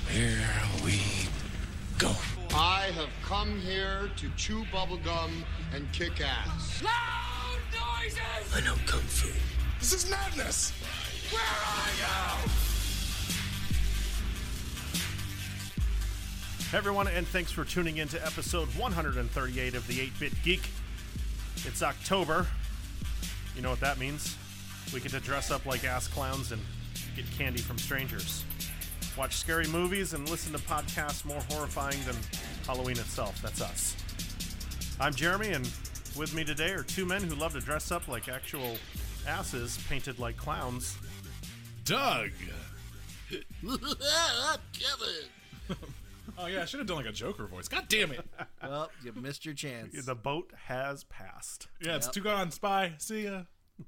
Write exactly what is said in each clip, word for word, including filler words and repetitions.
Here we go. I have come here to chew bubblegum and kick ass. Loud noises! I know Kung Fu. This is madness! Where are you? Hey everyone, and thanks for tuning in to episode one thirty-eight of the eight-Bit Geek. It's October. You know what that means. We get to dress up like ass clowns and get candy from strangers. Watch scary movies and listen to podcasts more horrifying than Halloween itself. That's us. I'm Jeremy, and with me today are two men who love to dress up like actual asses painted like clowns. Doug! I'm Kevin. Oh yeah, I should have done like a Joker voice. God damn it! Well, you missed your chance. The boat has passed. Yeah, it's Yep. too gone, Spy. See ya.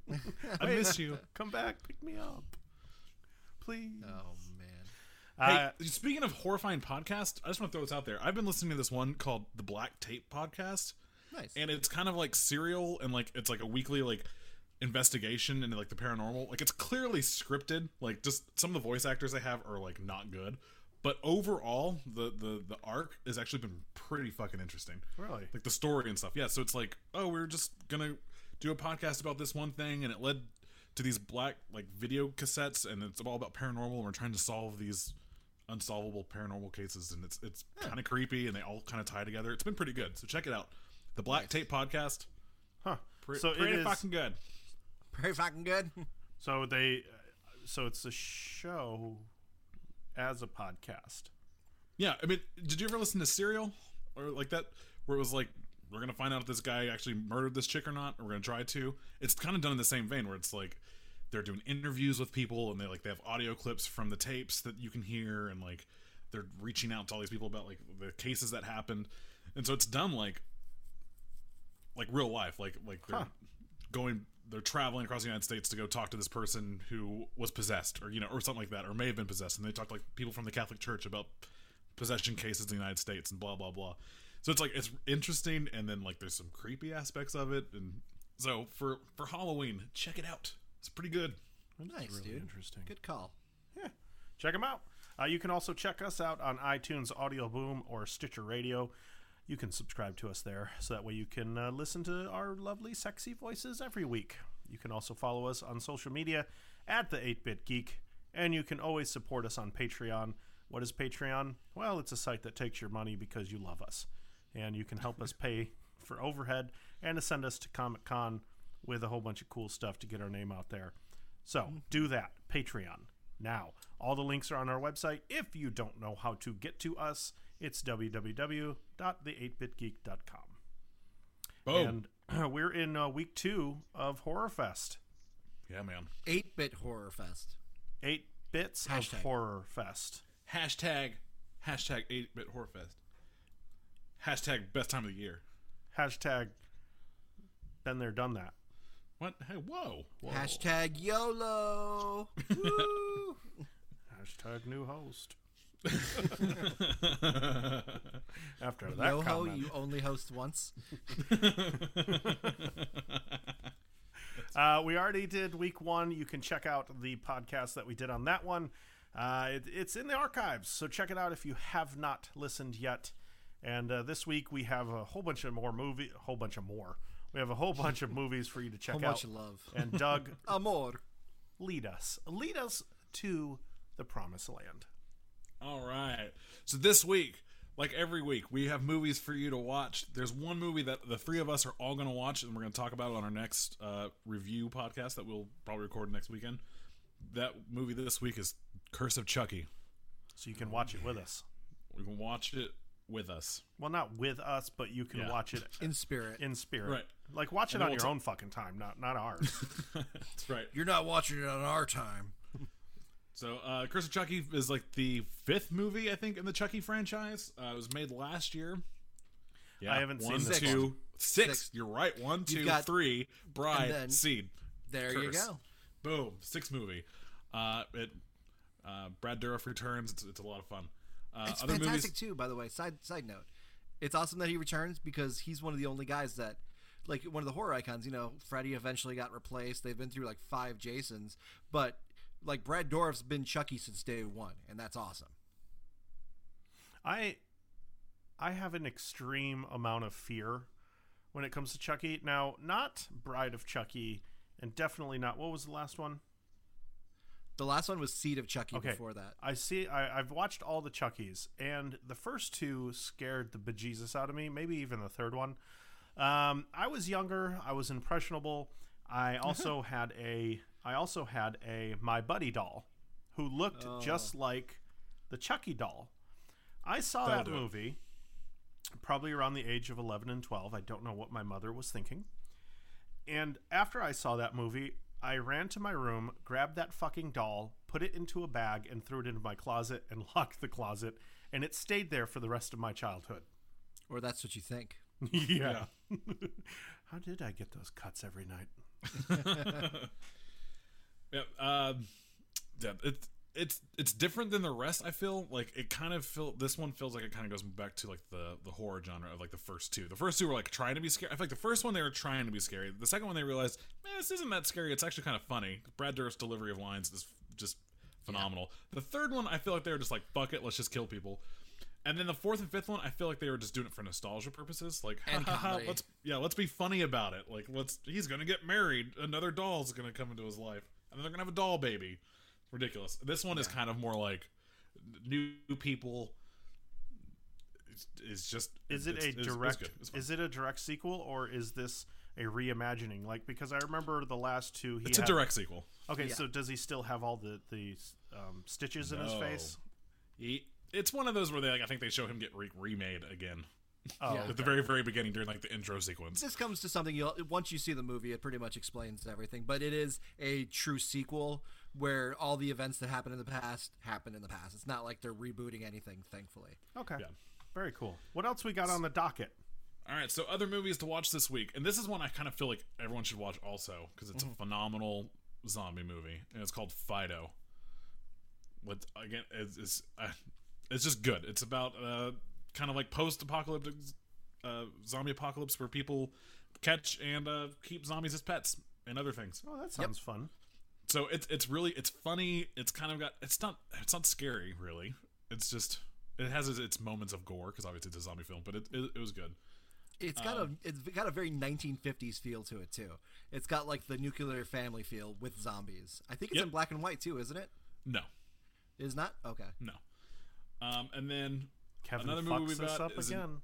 I miss you. Come back, pick me up. Please. Oh, man. Uh, Hey, speaking of horrifying podcasts, I just want to throw this out there. I've been listening to this one called the Black Tape Podcast, Nice. and it's kind of like serial, and like it's like a weekly like investigation into like the paranormal. Like it's clearly scripted. Like just some of the voice actors they have are like not good, but overall the the the arc has actually been pretty fucking interesting. Really? Like the story and stuff. Yeah. So it's like, oh, we're just gonna do a podcast about this one thing, and it led to these black like video cassettes, and it's all about paranormal, and we're trying to solve these unsolvable paranormal cases, and it's it's kind of creepy, and they all kind of tie together. It's been pretty good, so check it out. The Black Tape Podcast. huh. Pre- so pretty it is, fucking good. Pretty fucking good. So they, so it's a show as a podcast. Yeah, I mean, did you ever listen to Serial or like that, where it was like, we're gonna find out if this guy actually murdered this chick or not, or we're gonna try to. It's kind of done in the same vein, where it's like they're doing interviews with people, and they like they have audio clips from the tapes that you can hear, and like they're reaching out to all these people about like the cases that happened, and so it's done like like real life, like like they're Huh. going, they're traveling across the United States to go talk to this person who was possessed, or you know, or something like that, or may have been possessed, and they talk to like people from the Catholic Church about possession cases in the United States and blah blah blah. So it's like it's interesting, and then like there's some creepy aspects of it, and so for for Halloween, check it out. It's pretty good. Nice, really dude. interesting. Good call. Yeah, check them out. Uh, you can also check us out on iTunes, Audio Boom, or Stitcher Radio. You can subscribe to us there, so that way you can uh, listen to our lovely, sexy voices every week. You can also follow us on social media at the eight-Bit Geek, and you can always support us on Patreon. What is Patreon? Well, it's a site that takes your money because you love us, and you can help us pay for overhead and to send us to Comic-Con with a whole bunch of cool stuff to get our name out there. So do that. Patreon. Now, all the links are on our website. If you don't know how to get to us, it's w w w dot the eight bit geek dot com. Boom. And we're in uh, week two of Horror Fest. Yeah, man. eight-bit Horror Fest. Eight bits Hashtag. of Horror Fest. Hashtag hashtag eight bit horror fest. Hashtag best time of the year. Hashtag been there, done that. What? Hey, whoa. Whoa. Hashtag YOLO. Woo. Hashtag new host. After that Yo-ho, comment. you only host once. Uh, we already did week one. You can check out the podcast that we did on that one. Uh, it, it's in the archives, so check it out if you have not listened yet. And uh, this week we have a whole bunch of more movie, a whole bunch of more. We have a whole bunch of movies for you to check Whole out. bunch of love. And Doug, Amor. lead us, lead us to the promised land. All right. So this week, like every week, we have movies for you to watch. There's one movie that the three of us are all going to watch, and we're going to talk about it on our next uh, review podcast that we'll probably record next weekend. That movie this week is Curse of Chucky. So you can watch it with us. We can watch it with us. Well, not with us, but you can Yeah. watch it In spirit. in spirit. Right. Like watch it And on then your we'll own fucking time, not not ours. That's right. You're not watching it on our time. So, uh, Curse of Chucky is like the fifth movie, I think, in the Chucky franchise. Uh, it was made last year. Yeah, I haven't one, seen this two, one. six. Six. You're right. One, two, got- three. Bride, and then- Seed. There you Curse. go. Boom. Six movie. Uh, it. Uh, Brad Dourif returns. It's, it's a lot of fun. Uh, It's other fantastic movies. too, by the way. Side side note, it's awesome that he returns because he's one of the only guys that, like, one of the horror icons. You know, Freddy eventually got replaced. They've been through like five Jasons, but like Brad Dourif's been Chucky since day one, and that's awesome. I I have an extreme amount of fear when it comes to Chucky. Now, not Bride of Chucky, and definitely not, what was the last one? The last one was Seed of Chucky. Okay. Before that. I see. I, I've watched all the Chuckies, and the first two scared the bejesus out of me. Maybe even the third one. Um, I was younger. I was impressionable. I also had a. I also had a My Buddy doll, who looked Oh. just like the Chucky doll. I saw That'll that do it. movie probably around the age of eleven and twelve. I don't know what my mother was thinking. And after I saw that movie, I ran to my room, grabbed that fucking doll, put it into a bag, and threw it into my closet and locked the closet. And it stayed there for the rest of my childhood. Or that's what you think. Yeah. How did I get those cuts every night? Yeah, um, yeah, it's it's it's different than the rest. I feel like it kind of feel this one feels like it kind of goes back to like the the horror genre of like the first two. The first two were like trying to be scary. I feel like the first one they were trying to be scary. The second one they realized, man, this isn't that scary. It's actually kind of funny. Brad Dourif's delivery of lines is just phenomenal. The third one, I feel like they were just like, fuck it, let's just kill people. And then the fourth and fifth one, I feel like they were just doing it for nostalgia purposes. Like, And ha, ha, ha, comedy. let's yeah, let's be funny about it. Like, let's he's gonna get married. Another doll's gonna come into his life, and then they're gonna have a doll baby. Ridiculous. This one is kind of more like new people. It's, it's just Is it it's, a it's- it's direct? good. It's fun. Is it a direct sequel, or is this a reimagining? Like, because I remember the last two. He It's a had- direct sequel. Okay, Yeah. so does he still have all the the um, stitches in his No. face? He, it's one of those where they like I think they show him get re- remade again Oh, Yeah. at the very very beginning during like the intro sequence. This comes to something you'll once you see the movie, it pretty much explains everything. But it is a true sequel where all the events that happened in the past happen in the past. It's not like they're rebooting anything, thankfully. okay. Yeah. Very cool. What else we got on the docket? All right, so other movies to watch this week, and this is one I kind of feel like everyone should watch also because it's a phenomenal zombie movie, and it's called Fido. What again? It's it's, uh, it's just good. It's about uh, kind of like post-apocalyptic uh, zombie apocalypse where people catch and uh, keep zombies as pets and other things. Oh, that sounds fun. So it's it's really it's funny. It's kind of got it's not it's not scary really. It's just it has its, its moments of gore because obviously it's a zombie film, but it it, it was good. It's got a it's got a very nineteen fifties feel to it too. It's got like the nuclear family feel with zombies. I think it's Yep. in black and white too, isn't it? No, It is not? Okay. no. Um, and then Kevin another fucks movie we've us got up is in- again.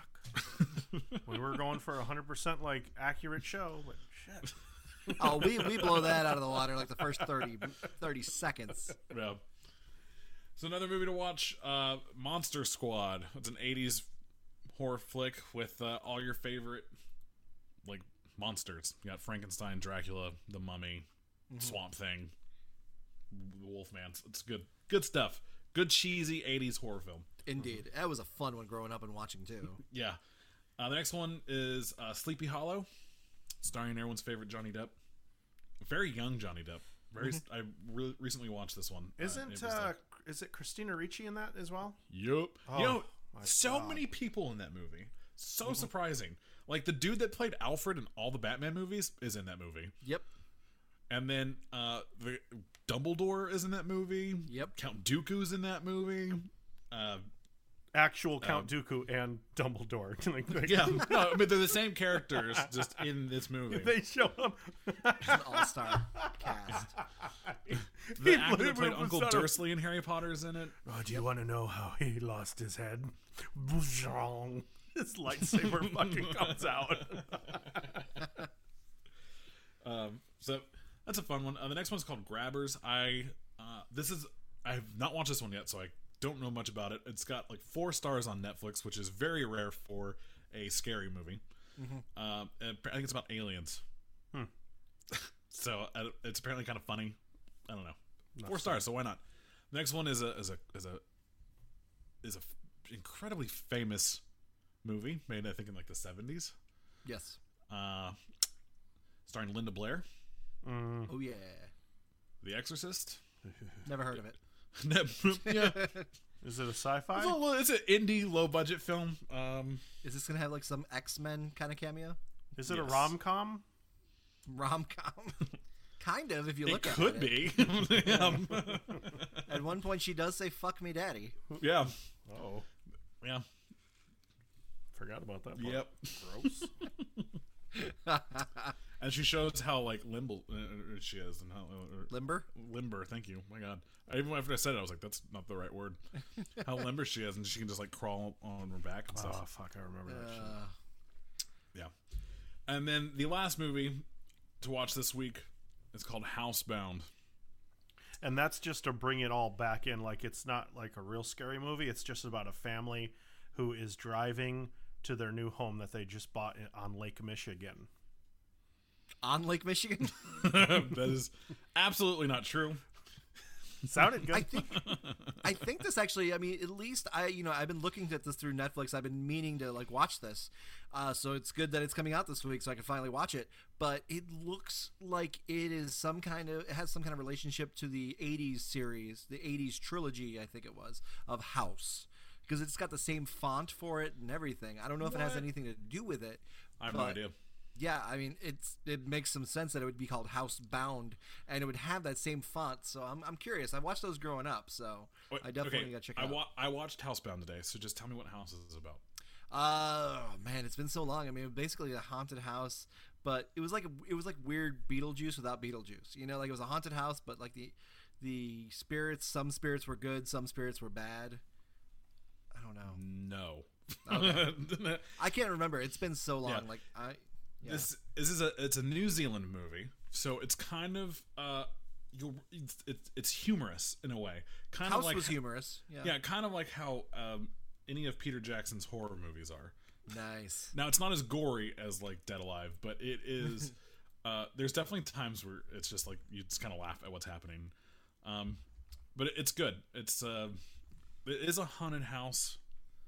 Fuck. We were going for a hundred percent like accurate show, but shit. Oh, we, we blow that out of the water like the first thirty, thirty seconds. Yeah. So another movie to watch, uh, Monster Squad. It's an eighties horror flick with uh, all your favorite like monsters. You got Frankenstein, Dracula, the Mummy, Swamp Thing, the Wolfman. It's good, good stuff. Good cheesy eighties horror film. Indeed. That was a fun one growing up and watching too. Yeah. Uh, the next one is uh, Sleepy Hollow, starring everyone's favorite Johnny Depp. Very young Johnny Depp. Very. I re- recently watched this one. Uh, it Isn't was uh, like- is it Christina Ricci in that as well? Yup. Oh, you know, my so God. many people in that movie. So surprising. Like the dude that played Alfred in all the Batman movies is in that movie. Yep. And then uh the Dumbledore is in that movie. Yep. Count Dooku's in that movie. Uh Actual Count Dooku and Dumbledore. Like, like, yeah, no, I mean they're the same characters just in this movie. they show him. It's an all-star cast. The He actor that played literally Uncle was on a- Dursley in Harry Potter's in it. Oh, do you want to know how he lost his head? His lightsaber fucking comes out. Um, so that's a fun one. Uh, the next one's called Grabbers. I uh, this is I have not watched this one yet, so I don't know much about it. It's got like four stars on Netflix, which is very rare for a scary movie. Um, and I think it's about aliens. Hmm. So uh, it's apparently kind of funny. I don't know. Four stars, so why not? The next one is a is a is a is a f- incredibly famous movie made I think in like the seventies. Yes. Uh, starring Linda Blair, Oh yeah. The Exorcist. Never heard of it. yeah, Is it a sci-fi? it's, a, little- it's an indie, low budget film. Um, Is this gonna have like some X-Men kind of cameo? Is it Yes. a rom-com? Rom-com? Kind of, if you it look at could it. be. um, At one point, she does say "fuck me, daddy." yeah, Oh. Yeah. Forgot about that part. Yep. Gross. And she shows how like limber uh, she is, and how uh, Limber? limber. Thank you. My God. I, even after I said it, I was like, "That's not the right word." How limber she is, and she can just like crawl on her back and Oh, stuff. fuck. I remember that shit. Uh, Yeah. And then the last movie to watch this week is called Housebound. And that's just to bring it all back in. Like, it's not like a real scary movie. It's just about a family who is driving to their new home that they just bought in, on Lake Michigan. on Lake Michigan? That is absolutely not true. Sounded good. I think I think this actually, I mean, at least I, you know, I've been looking at this through Netflix. I've been meaning to like watch this. Uh, so it's good that it's coming out this week so I can finally watch it. But it looks like it is some kind of, it has some kind of relationship to the eighties series, the eighties trilogy, I think it was, of House. Because it's got the same font for it and everything. I don't know if it has What? anything to do with it. I have but- no idea. Yeah, I mean, it's it makes some sense that it would be called Housebound, and it would have that same font. So I'm I'm curious. I watched those growing up, so Wait, I definitely okay, got to check it I out. wa- I watched Housebound today, so just tell me what House is about. Oh man, it's been so long. I mean, basically a haunted house, but it was like it was like weird Beetlejuice without Beetlejuice. You know, like it was a haunted house, but like the the spirits, some spirits were good, some spirits were bad. I don't know. No. Okay. I can't remember. It's been so long. Yeah. Like I. Yeah. This, this is a it's a New Zealand movie, so it's kind of uh, you it's, it's it's humorous in a way. Kind House of like was humorous. Yeah. Yeah, kind of like how um, any of Peter Jackson's horror movies are. Nice. Now it's not as gory as like Dead Alive, but it is. uh, there's definitely times where it's just like you just kind of laugh at what's happening, um, but it's good. It's uh, it is a haunted house,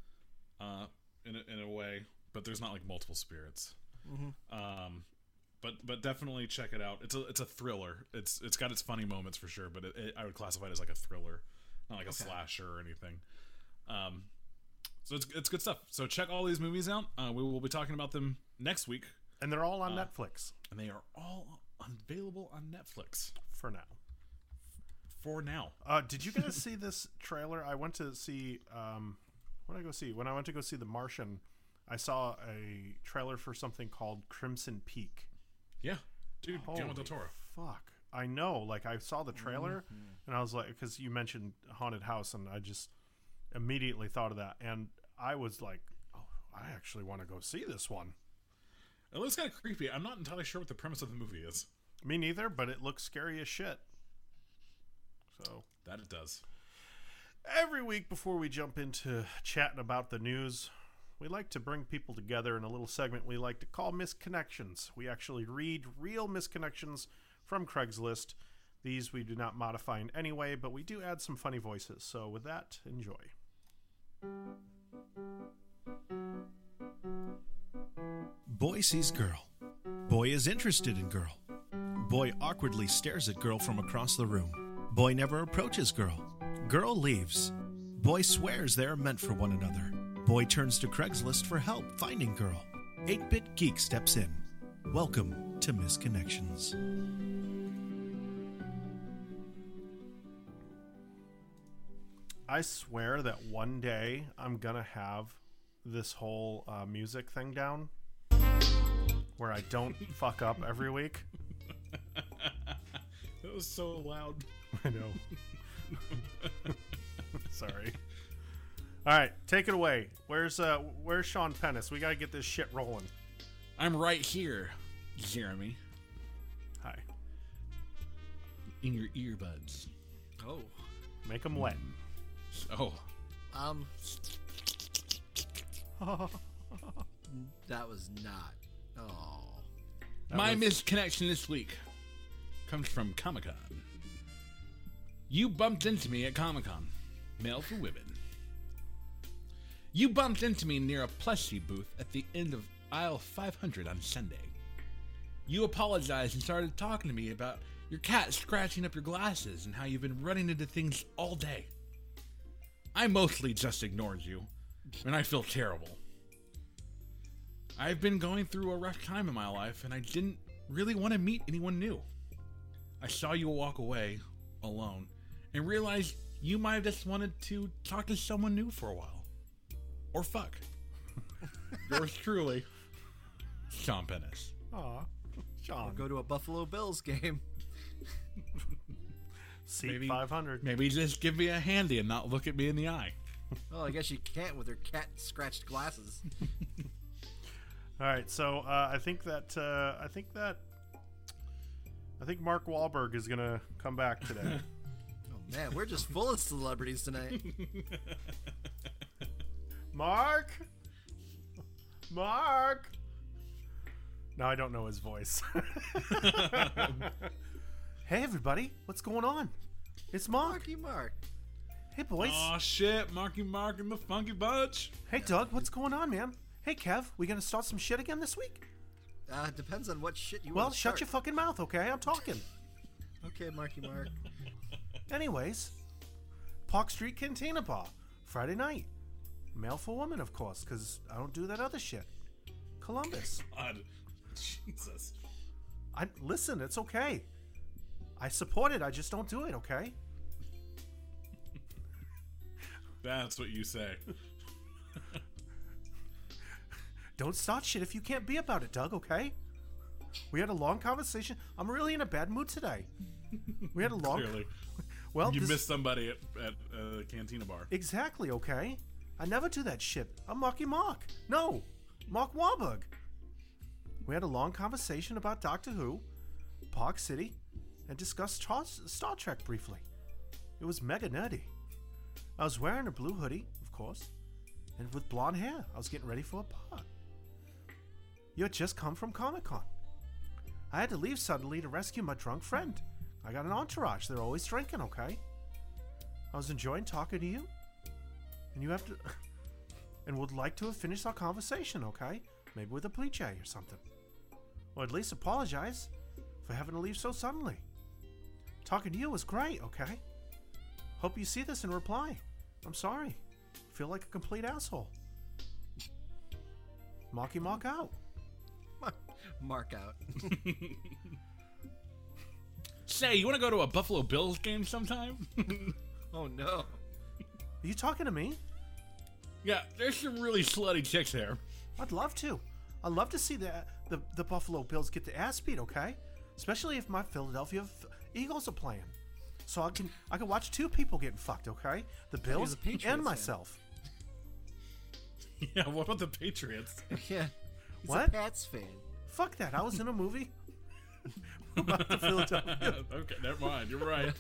uh, in a, in a way, but there's not like multiple spirits. Mm-hmm. Um, but but definitely check it out. It's a it's a thriller. It's it's got its funny moments for sure, but it, it, I would classify it as like a thriller, not like a Okay. slasher or anything. Um, so it's it's good stuff. So check all these movies out. Uh, we will be talking about them next week, And they're all on Uh, Netflix and they are all available on Netflix for now. for now. Uh, did you guys see this trailer? I went to see. Um, what did I go see? When I went to go see The Martian, I saw a trailer for something called Crimson Peak. Yeah, dude, Holy Guillermo del Toro. fuck! I know. Like I saw the trailer, and I was like, because you mentioned haunted house, and I just immediately thought of that, and I was like, oh, I actually want to go see this one. It looks kind of creepy. I'm not entirely sure what the premise of the movie is. Me neither, but it looks scary as shit. So That it does. every week before we jump into chatting about the news, we like to bring people together in a little segment we like to call Misconnections. We actually read real misconnections from Craigslist. These we do not modify in any way, but we do add some funny voices. So with that, enjoy. Boy sees girl. Boy is interested in girl. Boy awkwardly stares at girl from across the room. Boy never approaches girl. Girl leaves. Boy swears they are meant for one another. Boy turns to Craigslist for help finding girl. eight-Bit Geek steps in. Welcome to Misconnections. I swear that one day I'm gonna have this whole uh, music thing down where I don't fuck up every week. That was so loud. I know. Sorry. All right, take it away. Where's uh where's Sean Pennis? We gotta get this shit rolling. I'm right here, Jeremy, Hi. in your earbuds. Oh. Make them wet. Oh, Um. That was not. Oh. my misconnection this week comes from Comic Con. You bumped into me at Comic Con, male for women. You bumped into me near a plushie booth at the end of aisle five hundred on Sunday. You apologized and started talking to me about your cat scratching up your glasses and how you've been running into things all day. I mostly just ignored you, and I feel terrible. I've been going through a rough time in my life, and I didn't really want to meet anyone new. I saw you walk away alone and realized you might have just wanted to talk to someone new for a while. or fuck. Yours truly, Sean Pennis. Aw, Sean. Go to a Buffalo Bills game. Seat Maybe- five hundred. Maybe just give me a handy and not look at me in the eye. Well, I guess you can't with her cat scratched glasses. All right, so uh, I think that uh, I think that I think Mark Wahlberg is gonna come back today. Oh man, we're just full of celebrities tonight. Mark, Mark. No, I don't know his voice. Hey, everybody, what's going on? It's Mark. Marky Mark. Hey, boys. Oh shit, Marky Mark and the Funky Bunch. Hey, Doug, what's going on, man? Hey, Kev, we gonna start some shit again this week? Uh, depends on what shit you Well, want to shut your fucking mouth, okay? I'm talking. Okay, Marky Mark. Anyways, Park Street Cantina Bar, Friday night. Male for woman, of course, because I don't do that other shit. Columbus. God, Jesus. I listen, it's okay. I support it, I just don't do it, okay? That's what you say. Don't start shit if you can't be about it, Doug, okay? We had a long conversation. I'm really in a bad mood today. We had a long... Clearly. Well, You this- missed somebody at, at uh, Cantina Bar. Exactly, okay? I never do that shit. I'm Marky Mark. No, Mark Wahlberg. We had a long conversation about Doctor Who, Park City, and discussed Star, Star Trek briefly. It was mega nerdy. I was wearing a blue hoodie, of course, and with blonde hair. I was getting ready for a part. You had just come from Comic-Con. I had to leave suddenly to rescue my drunk friend. I got an entourage. They're always drinking, okay? I was enjoying talking to you. And you have to... and would like to have finished our conversation, okay? Maybe with a bleach eye or something. Or at least apologize for having to leave so suddenly. Talking to you was great, okay? Hope you see this and reply. I'm sorry. Feel like a complete asshole. Marky Mark out. Mark out. Say, you want to go to a Buffalo Bills game sometime? Oh no. Are you talking to me? Yeah, there's some really slutty chicks there. I'd love to. I'd love to see the, the, the Buffalo Bills get the ass beat, okay? Especially if my Philadelphia F- Eagles are playing. So I can I can watch two people getting fucked, okay? The Bills a Patriots and fan. myself. Yeah, what about the Patriots? Yeah. He's What? a Pats fan. Fuck that. I was in a movie about the Philadelphia. Okay, never mind. You're right.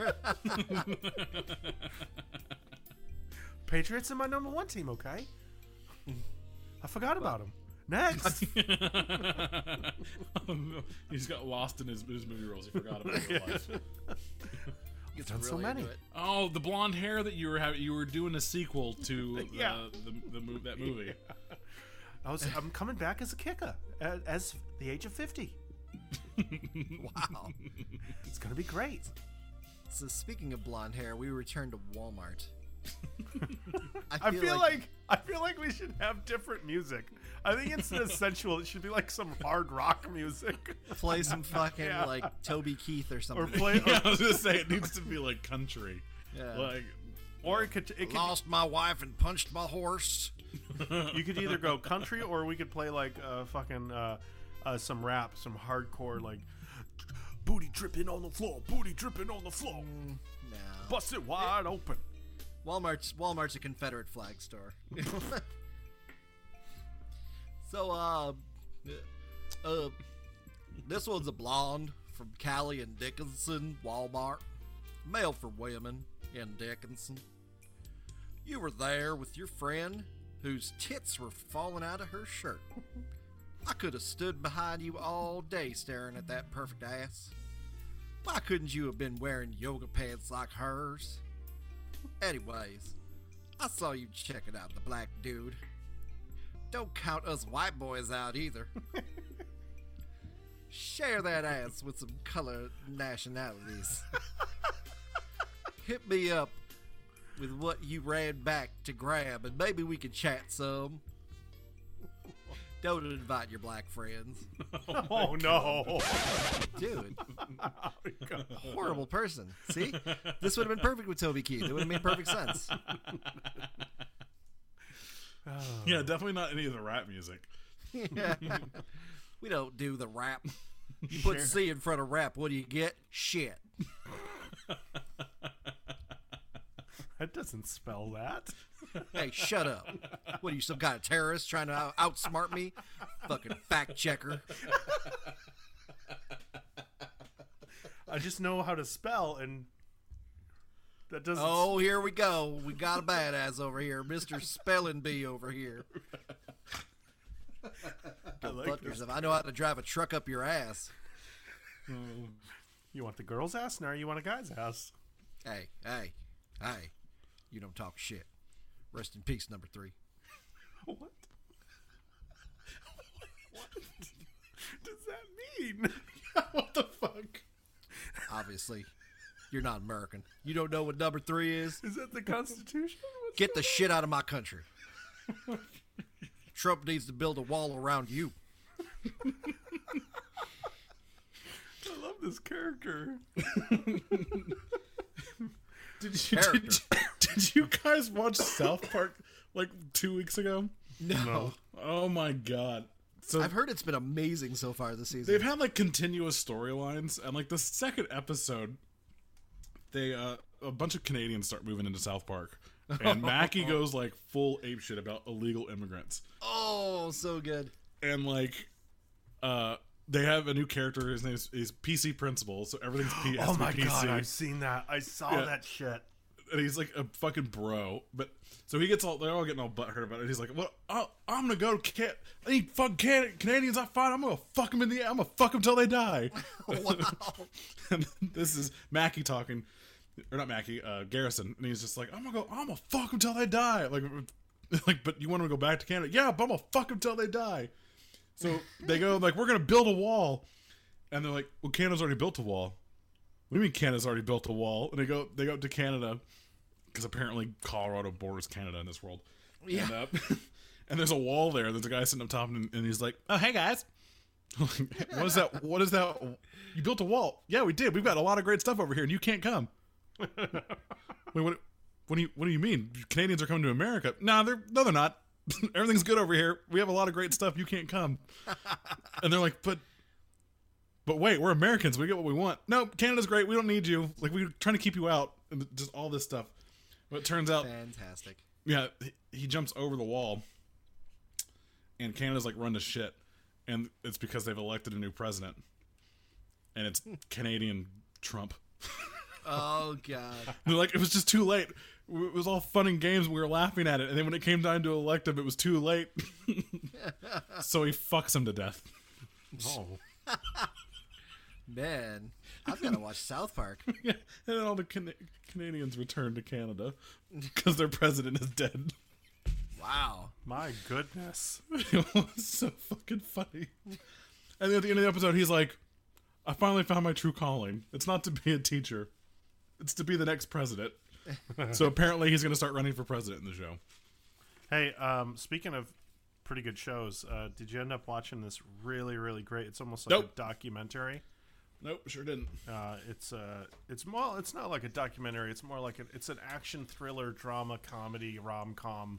Patriots are my number one team, okay? I forgot about them. Next. He's got lost in his, his movie roles. He forgot about his life. Gets done so really many. into it. Oh, the blonde hair that you were having, you were doing a sequel to Yeah. uh, the the move that movie. I was I'm coming back as a kicker at, as the age of fifty. Wow. It's going to be great. So speaking of blonde hair, we returned to Walmart. I feel like I feel like we should have different music. I think instead of sensual, it should be like some hard rock music, play some fucking Yeah. like Toby Keith or or something. play, Yeah, or, I was gonna say it needs to be like country. Yeah. Like or it could it could Lost my wife and punched my horse. you could either go country or we could play like uh, fucking uh, uh, some rap, some hardcore like booty dripping on the floor, booty dripping on the floor, No. bust it wide open. Walmart's Walmart's a Confederate flag store. So uh, uh, this one's a blonde from Callie and Dickinson, Walmart, mail for women in Dickinson. You were there with your friend whose tits were falling out of her shirt. I could have stood behind you all day staring at that perfect ass. Why couldn't you have been wearing yoga pants like hers? Anyways, I saw you checking out the black dude. Don't count us white boys out either. Share that ass with some color nationalities. Hit me up with what you ran back to grab, and maybe we could chat some. Don't invite your black friends. Oh no! Dude, horrible person. See? This would have been perfect with Toby Keith. It would have made perfect sense. Uh, Yeah, definitely not any of the rap music. We don't do the rap. You put C in front of rap, what do you get? Shit. That doesn't spell that. Hey, shut up. What are you, some kind of terrorist trying to out- outsmart me? Fucking fact checker. I just know how to spell, and that doesn't. Oh, here we go. We got a badass over here. Mister Spelling Bee over here. I like Fuck this. yourself. I know how to drive a truck up your ass. You want the girl's ass, now you want a guy's ass. Hey, hey, hey. You don't talk shit. Rest in peace, number three. What? What does that mean? What the fuck? Obviously, you're not American. You don't know what number three is? Is that the Constitution? What's Get the shit out of my country. Trump needs to build a wall around you. I love this character. Did you, Character. did, you- did you guys watch South Park like two weeks ago? No. Oh my god. So I've heard it's been amazing so far this season. they've had like continuous storylines, and like the second episode, they uh a bunch of Canadians start moving into South Park, and Mackie goes like full apeshit about illegal immigrants, Oh, so good. and like uh they have a new character. His name is, is P C Principal, so everything's P. has Oh to be my P C. god, I've seen that. I saw Yeah. that shit. And he's like a fucking bro, but so he gets all they're all getting all butthurt about it. He's like, "Well, I'll, I'm gonna go to Can- I need fucking Can- Canadians. I find I'm gonna fuck them in the. I'm gonna fuck them till they die." Wow. And this is Mackie talking, or not Mackie, uh, Garrison, and he's just like, "I'm gonna go. I'm gonna fuck them till they die." Like, like, but you want to go back to Canada? Yeah, but I'm gonna fuck them till they die. So they go like, "We're gonna build a wall," and they're like, "Well, Canada's already built a wall." What do you mean Canada's already built a wall? And they go they go up to Canada because apparently Colorado borders Canada in this world. Yeah. And, uh, and there's a wall there. There's a guy sitting up top, and, and he's like, "Oh, hey guys, what is that? What is that? You built a wall? Yeah, we did. We've got a lot of great stuff over here, and you can't come." Wait, what? What do you What do you mean? Canadians are coming to America? No, they're no, they're not. Everything's good over here. We have a lot of great stuff. You can't come. And they're like, but. But wait, we're Americans. We get what we want. No, Canada's great. We don't need you. Like, we're trying to keep you out. And just all this stuff. But it turns out, Fantastic. yeah, he, he jumps over the wall. And Canada's like run to shit. And it's because they've elected a new president. And it's Canadian Trump. Oh, God. They're like, it was just too late. It was all fun and games. We were laughing at it. And then when it came time to elect him, it was too late. So he fucks him to death. Oh. Man, I've got to watch South Park. Yeah, and then all the Can- Canadians return to Canada because their president is dead. Wow. My goodness. It was so fucking funny. And then at the end of the episode, he's like, "I finally found my true calling. It's not to be a teacher. It's to be the next president." So apparently he's going to start running for president in the show. Hey, um, speaking of pretty good shows, uh, did you end up watching this really, really great? It's almost like Nope. a documentary. Nope, sure didn't. Uh, it's uh, it's well, it's not like a documentary. It's more like a, it's an action thriller, drama, comedy, rom com.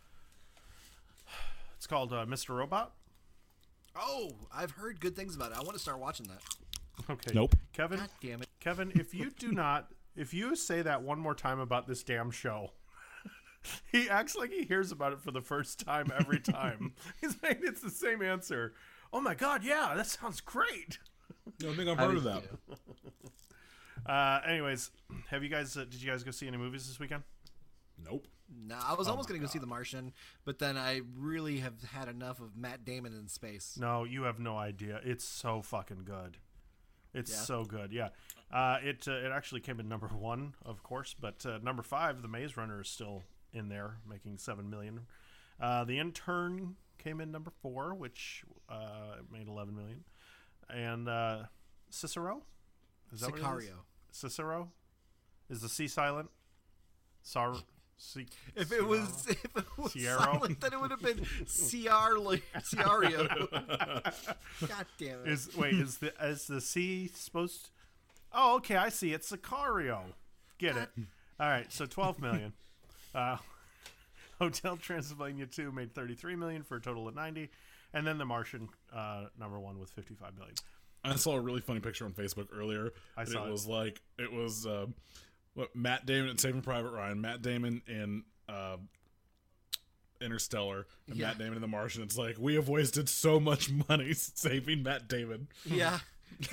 It's called uh, Mister Robot. Oh, I've heard good things about it. I want to start watching that. Okay. Nope. Kevin. God damn it. Kevin, if you do not, if you say that one more time about this damn show, he acts like he hears about it for the first time every time. He's saying it's the same answer. Oh my God, yeah, that sounds great. I don't think I've heard of that. Uh, anyways, have you guys? Uh, did you guys go see any movies this weekend? Nope. No, I was almost going to go see The Martian, but then I really have had enough of Matt Damon in space. No, you have no idea. It's so fucking good. It's Yeah? so good. Yeah. Uh, it uh, it actually came in number one, of course, but uh, number five, The Maze Runner, is still in there, making seven million. Uh, the Intern came in number four, which uh, made eleven million, and uh, Cicero. Is that what it is? Sicario. Cicero. Is the C silent? Sar. C- If it was if it was Sierra? silent, then it would have been Ciarli, Ciario. God damn it. Is wait is the is the C supposed? To, oh, okay, I see. It's Sicario. Get it? All right, so twelve million. Uh, Hotel Transylvania two made thirty-three million for a total of ninety, and then The Martian, uh, number one with fifty-five million. I saw a really funny picture on Facebook earlier. I saw it. it. was like it was uh, what Matt Damon in Saving Private Ryan, Matt Damon in uh, Interstellar, and Yeah. Matt Damon in The Martian. It's like we have wasted so much money saving Matt Damon. Yeah.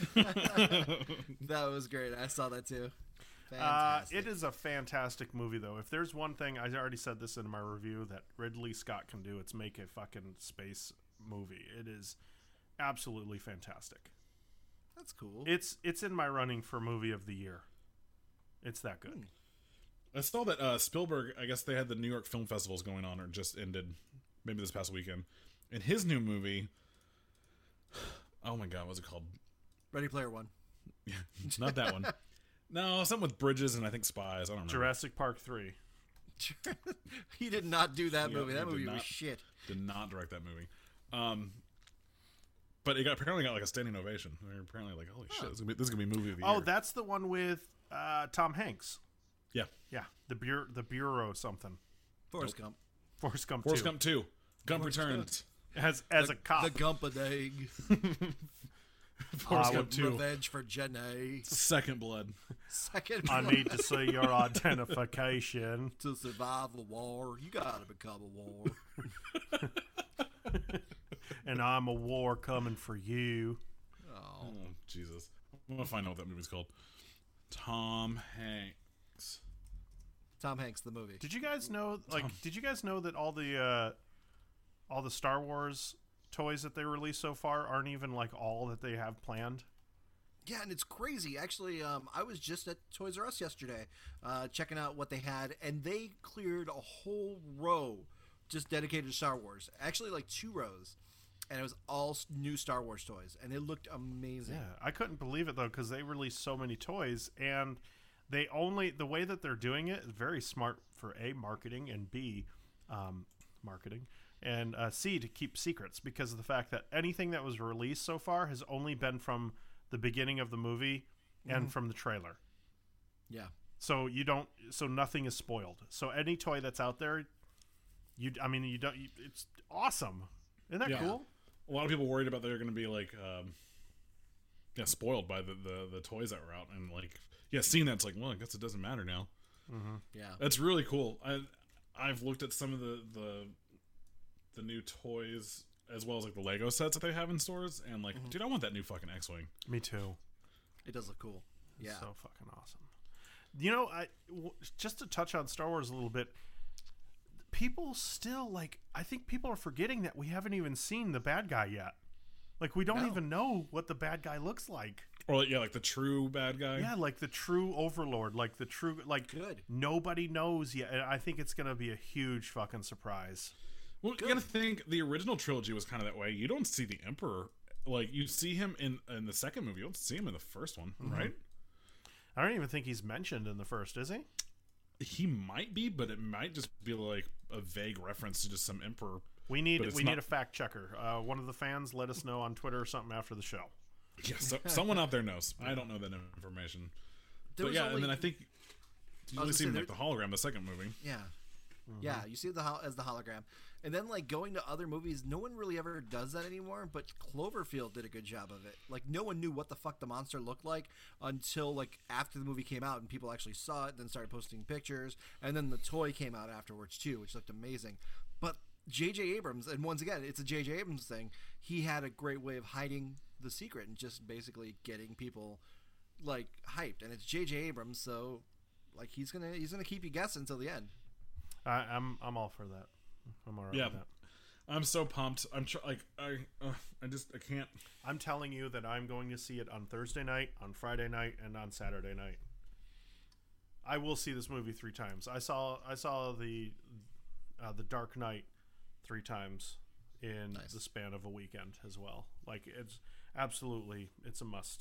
That was great. I saw that too. Uh, Fantastic. it is a fantastic movie, though. If there's one thing, I already said this in my review, that Ridley Scott can do, it's make a fucking space movie. It is absolutely fantastic. That's cool. It's it's in my running for movie of the year. It's that good. I saw that uh, Spielberg, I guess they had the New York Film Festivals going on, or just ended, maybe this past weekend. And his new movie, oh my god, what's it called? Ready Player One. Not that one. No, something with bridges and I think spies. I don't know. Jurassic Park three. He did not do that Yeah, movie. he That did movie was not. shit. Did not direct that movie. Um, but it got apparently got like a standing ovation. They're apparently like, holy shit, this is gonna be, this is gonna be movie of the Oh, year. that's the one with uh, Tom Hanks. yeah. Yeah, the bureau, the bureau something. Forrest Gump. Forrest Gump Forrest two. Gump two. Gump returns. as as a cop. The Gumpadeg. Forrest I Gump would two. Revenge for Jenny. Second blood. Second. I need to see your identification. to survive a war. You gotta become a war. And I'm a war coming for you. Oh. Oh Jesus! I'm gonna find out what that movie's called. Tom Hanks. Tom Hanks, the movie. Did you guys know? Like, did you guys know that all the uh, all the Star Wars toys that they released so far aren't even like all that they have planned? Yeah, and it's crazy. Actually, um, I was just at Toys R Us yesterday, uh, checking out what they had, and they cleared a whole row just dedicated to Star Wars. Actually, like two rows, and it was all s- new Star Wars toys, and it looked amazing. Yeah, I couldn't believe it though because they released so many toys, and they only the way that they're doing it is very smart for A, marketing, and B, um, marketing, and uh, C, to keep secrets because of the fact that anything that was released so far has only been from the beginning of the movie and from the trailer. Yeah. So you don't. So nothing is spoiled. So any toy that's out there, you. I mean, you don't. You, it's awesome. Isn't that Yeah. cool? A lot of people worried about they're going to be like, um, yeah, spoiled by the, the the toys that were out, and like, yeah, seeing that's like, well, I guess it doesn't matter now. Yeah. That's really cool. I I've looked at some of the the the new toys as well as like the Lego sets that they have in stores, and like, dude, I want that new fucking X-wing. Me too. It does look cool. Yeah. So fucking awesome. You know, I w- just to touch on Star Wars a little bit. People still like. I think people are forgetting that we haven't even seen the bad guy yet. Like we don't No. even know what the bad guy looks like. Or like, yeah, like the true bad guy. Yeah, like the true Overlord, like the true like. Good. Nobody knows yet, and I think it's gonna be a huge fucking surprise. Well, you gotta think the original trilogy was kind of that way. You don't see the Emperor, like you see him in in the second movie. You don't see him in the first one, right? I don't even think he's mentioned in the first, is he? He might be, but it might just be like a vague reference to just some Emperor. We need But it's we not- need a fact checker. Uh, one of the fans, let us know on Twitter or something after the show. Yeah, so, someone out there knows. I don't know that information. There but was yeah, only- and then I think you I only was see gonna him say like the hologram, the second movie. Yeah. Yeah, you see it the hol- as the hologram. And then, like, going to other movies, no one really ever does that anymore, but Cloverfield did a good job of it. Like, no one knew what the fuck the monster looked like until, like, after the movie came out and people actually saw it, then started posting pictures, and then the toy came out afterwards, too, which looked amazing. But J J Abrams, and once again, it's a J J Abrams thing, he had a great way of hiding the secret and just basically getting people, like, hyped. And it's J J Abrams, so, like, he's gonna he's gonna keep you guessing until the end. I, I'm I'm all for that. I'm all right Yeah, with that. I'm so pumped. I'm tr- like I uh, I just I can't. I'm telling you that I'm going to see it on Thursday night, on Friday night, and on Saturday night. I will see this movie three times. I saw I saw the uh, the Dark Knight three times in Nice. the span of a weekend as well. Like it's absolutely it's a must.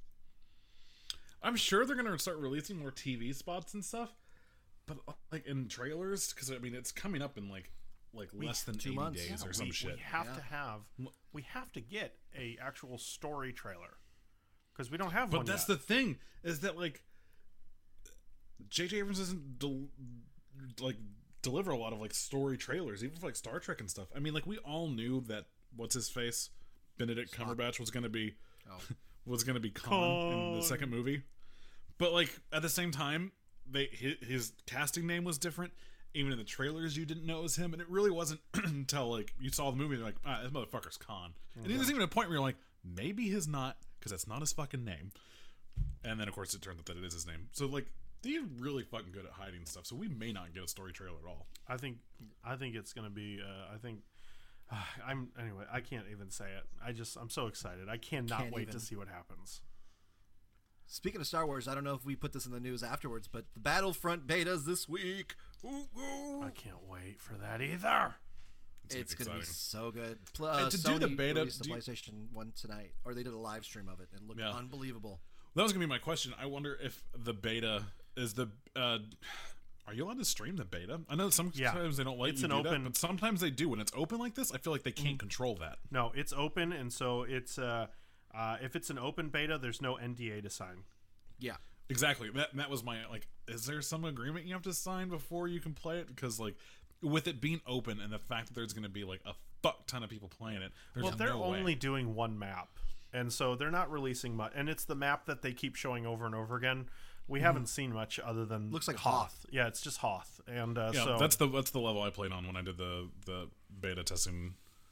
I'm sure they're gonna start releasing more T V spots and stuff, but like in trailers, because I mean it's coming up in like like less than two eighty months. days Yeah, or some we, shit. we have Yeah. to have we have to get a actual story trailer because we don't have But one that's yet. the thing is that like J J Abrams isn't del- like deliver a lot of like story trailers, even for like Star Trek and stuff. I mean, like we all knew that what's his face, Benedict Cumberbatch was going to be Oh. was going to be Khan in the second movie, but like at the same time, they his, his casting name was different. Even in the trailers, you didn't know it was him, and it really wasn't until like you saw the movie. And you're like, ah, this motherfucker's Khan. And there's even a point where you're like, maybe he's not, because that's not his fucking name. And then of course it turned out that it is his name. So like they're really fucking good at hiding stuff. So we may not get a story trailer at all. I think I think it's gonna be. Uh, I think uh, I'm anyway. I can't even say it. I just I'm so excited. I cannot Can't wait even. to see what happens. Speaking of Star Wars, I don't know if we put this in the news afterwards, but the Battlefront betas this week. Ooh, ooh. I can't wait for that either. It's gonna going be to be exciting. so good. Pl- uh, And to Sony do the beta, released the do you- PlayStation one tonight, or they did a live stream of it, and it looked Yeah. unbelievable. That was gonna be my question. I wonder if the beta is the. Uh, are you allowed to stream the beta? I know sometimes Yeah. they don't let It's you an do open- that, but sometimes they do. When it's open like this, I feel like they can't control that. No, it's open, and so it's uh, uh, if it's an open beta, there's no N D A to sign. Yeah. Exactly. That that was my like. Is there some agreement you have to sign before you can play it? Because like, with it being open and the fact that there's going to be like a fuck ton of people playing it, there's Well, they're no only way. doing one map, and so they're not releasing much. And it's the map that they keep showing over and over again. We haven't seen much other than Looks like Hoth. Yeah, it's just Hoth, and uh, Yeah, so that's the that's the level I played on when I did the the beta testing.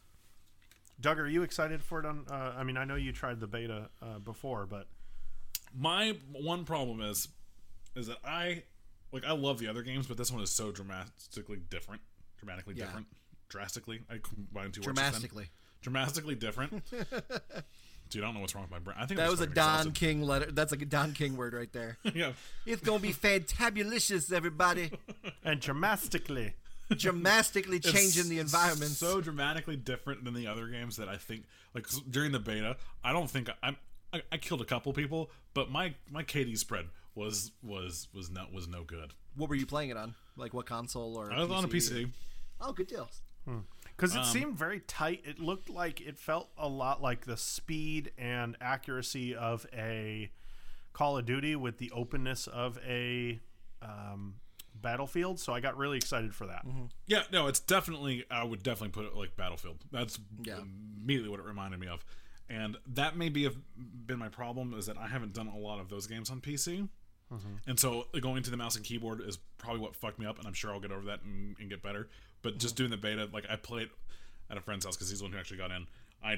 Doug, are you excited for it? On, uh, I mean, I know you tried the beta uh, before, but My one problem is, is that I like I love the other games, but this one is so dramatically different, dramatically Yeah. different, drastically. I combined two words. just then. Dramatically. dramatically different. Dude, I don't know what's wrong with my brain. I think That I'm was a just Don fucking King letter. That's a Don King word right there. exhausted. Yeah, It's going to be fantabulicious, everybody. and dramatically, Dramatically It's changing the environment. so dramatically different than the other games that I think like s- during the beta. I don't think I'm. I, I killed a couple people, but my my K D spread was was was not was no good. What were you playing it on? Like what console or I was on a P C. Oh, good deal. because it seemed very tight. It looked like it felt a lot like the speed and accuracy of a Call of Duty with the openness of a um, Battlefield. So I got really excited for that. Yeah, no, it's definitely. I would definitely put it like Battlefield. That's Yeah. immediately what it reminded me of, and that may be have been my problem is that I haven't done a lot of those games on P C, and so going to the mouse and keyboard is probably what fucked me up, and I'm sure I'll get over that and, and get better. But just doing the beta, like I played at a friend's house because he's the one who actually got in. I,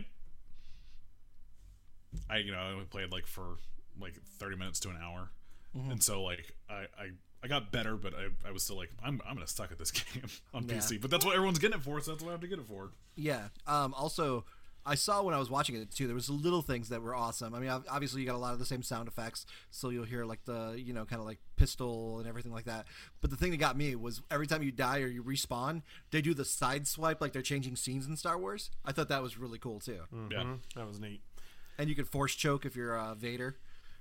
I you know I only played like for like thirty minutes to an hour, and so like I. I I got better, but I, I was still like, I'm I'm gonna suck at this game on Yeah. P C. But that's what everyone's getting it for, so that's what I have to get it for. Yeah. Um, also, I saw when I was watching it too. There was little things that were awesome. I mean, ob- obviously you got a lot of the same sound effects, so you'll hear like the you know kind of like pistol and everything like that. But the thing that got me was every time you die or you respawn, they do the side swipe like they're changing scenes in Star Wars. I thought that was really cool too. Yeah. Mhm. That was neat. And you could force choke if you're uh, Vader.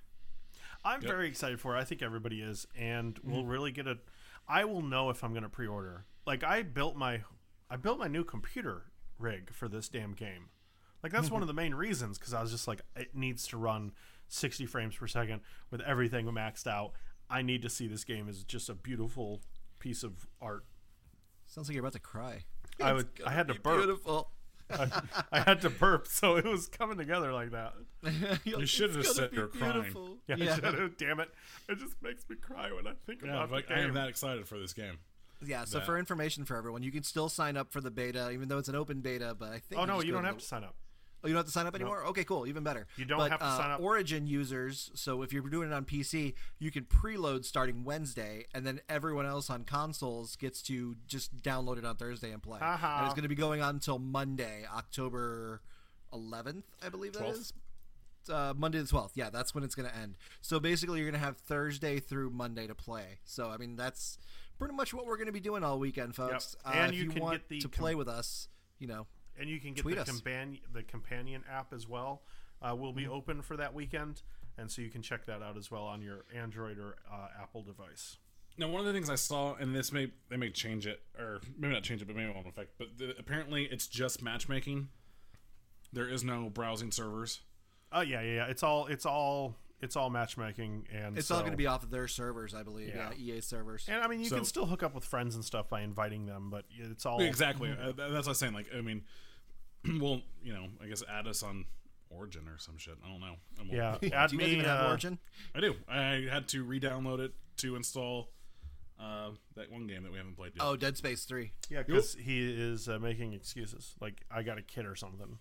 I'm Yep. very excited for it. I think everybody is, and we'll really get a. I will know if I'm going to pre-order. Like I built my, I built my new computer rig for this damn game. Like that's one of the main reasons because I was just like, it needs to run sixty frames per second with everything maxed out. I need to see this game as just a beautiful piece of art. Sounds like you're about to cry. I would. I had to Be burp. Beautiful. I, I had to burp, so it was coming together like that. You should have It's said gonna you're be crying. beautiful. Yeah, Yeah. I should've. Damn it! It just makes me cry when I think Yeah, about like the I game. am that excited for this game. Yeah, so that. for information for everyone, you can still sign up for the beta, even though it's an open beta. But I think Oh no, just you go don't to have the- to sign up. Oh, you don't have to sign up anymore? Okay, cool. Even better. You don't but, have to uh, sign up. Origin users, so if you're doing it on P C, you can preload starting Wednesday, and then everyone else on consoles gets to just download it on Thursday and play. Uh-huh. And it's going to be going on until Monday, October eleventh, I believe that twelfth? is. Uh, Monday the twelfth. Yeah, that's when it's going to end. So basically, you're going to have Thursday through Monday to play. So, I mean, that's pretty much what we're going to be doing all weekend, folks. Yep. Uh, And if you you can want get the to com- play with us, you know, And you can get Tweet the us. companion the companion app as well. Uh, will be open for that weekend, and so you can check that out as well on your Android or uh, Apple device. Now, one of the things I saw, and this may they may change it, or maybe not change it, but maybe it won't affect. But the, apparently, it's just matchmaking. There is no browsing servers. Oh yeah, yeah, yeah. It's all it's all it's all matchmaking, and It's so, all going to be off of their servers, I believe. Yeah. Yeah, E A servers. And I mean, you So- can still hook up with friends and stuff by inviting them, but it's all Exactly. Uh, that's what I was saying. Like, I mean, well, you know, I guess add us on Origin or some shit. I don't know. And we'll- Yeah, Do add you guys me. even have uh, Origin? I do. I had to re-download it to install uh, that one game that we haven't played yet. Oh, Dead Space three. Yeah, because he is uh, making excuses. Like, I got a kid or something.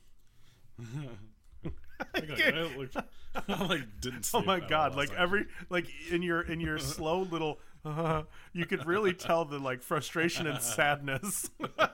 I, got, I, like, I like didn't. Oh sleep my at all god! last Like night. every like in your in your slow little, uh, you could really tell the like frustration and sadness.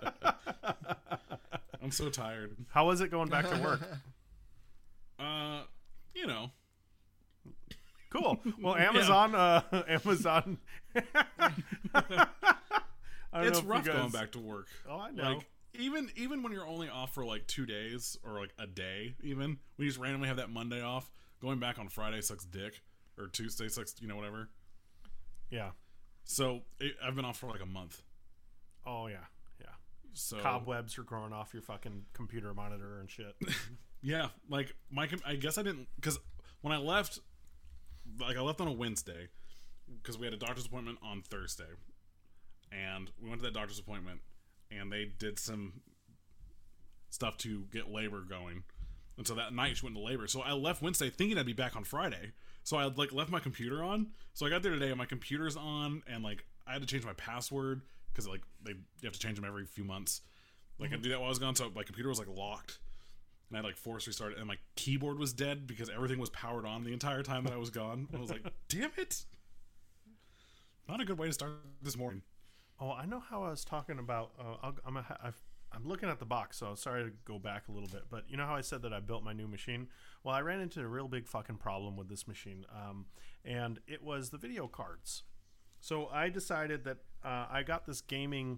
I'm so tired. How was it going back to work? Uh, you know, Cool. Well, Amazon, uh, Amazon. I don't it's know if you rough guys- going back to work. Oh, I know. Like even even when you're only off for like two days or like a day, even we just randomly have that Monday off. Going back on Friday sucks dick, or Tuesday sucks, you know, whatever. Yeah. So it, I've been off for like a month. Oh yeah. Yeah. So Cobwebs are growing off your fucking computer monitor and shit. yeah, like my com- I guess I didn't because when I left, like I left on a Wednesday because we had a doctor's appointment on Thursday, and we went to that doctor's appointment, and they did some stuff to get labor going. And so that night she went into labor. So I left Wednesday thinking I'd be back on Friday. So I had like left my computer on. So I got there today and my computer's on, and like I had to change my password because like they you have to change them every few months. Like mm-hmm. I do that while I was gone. So my computer was like locked, and I had like forced restart, and my keyboard was dead because everything was powered on the entire time that I was gone. I was like, damn it! Not a good way to start this morning. Oh, I know how I was talking about. Uh, I'll, I'm a, I've, I'm looking at the box, so sorry to go back a little bit. But you know how I said that I built my new machine? Well, I ran into a real big fucking problem with this machine, um, and it was the video cards. So I decided that uh, I got this gaming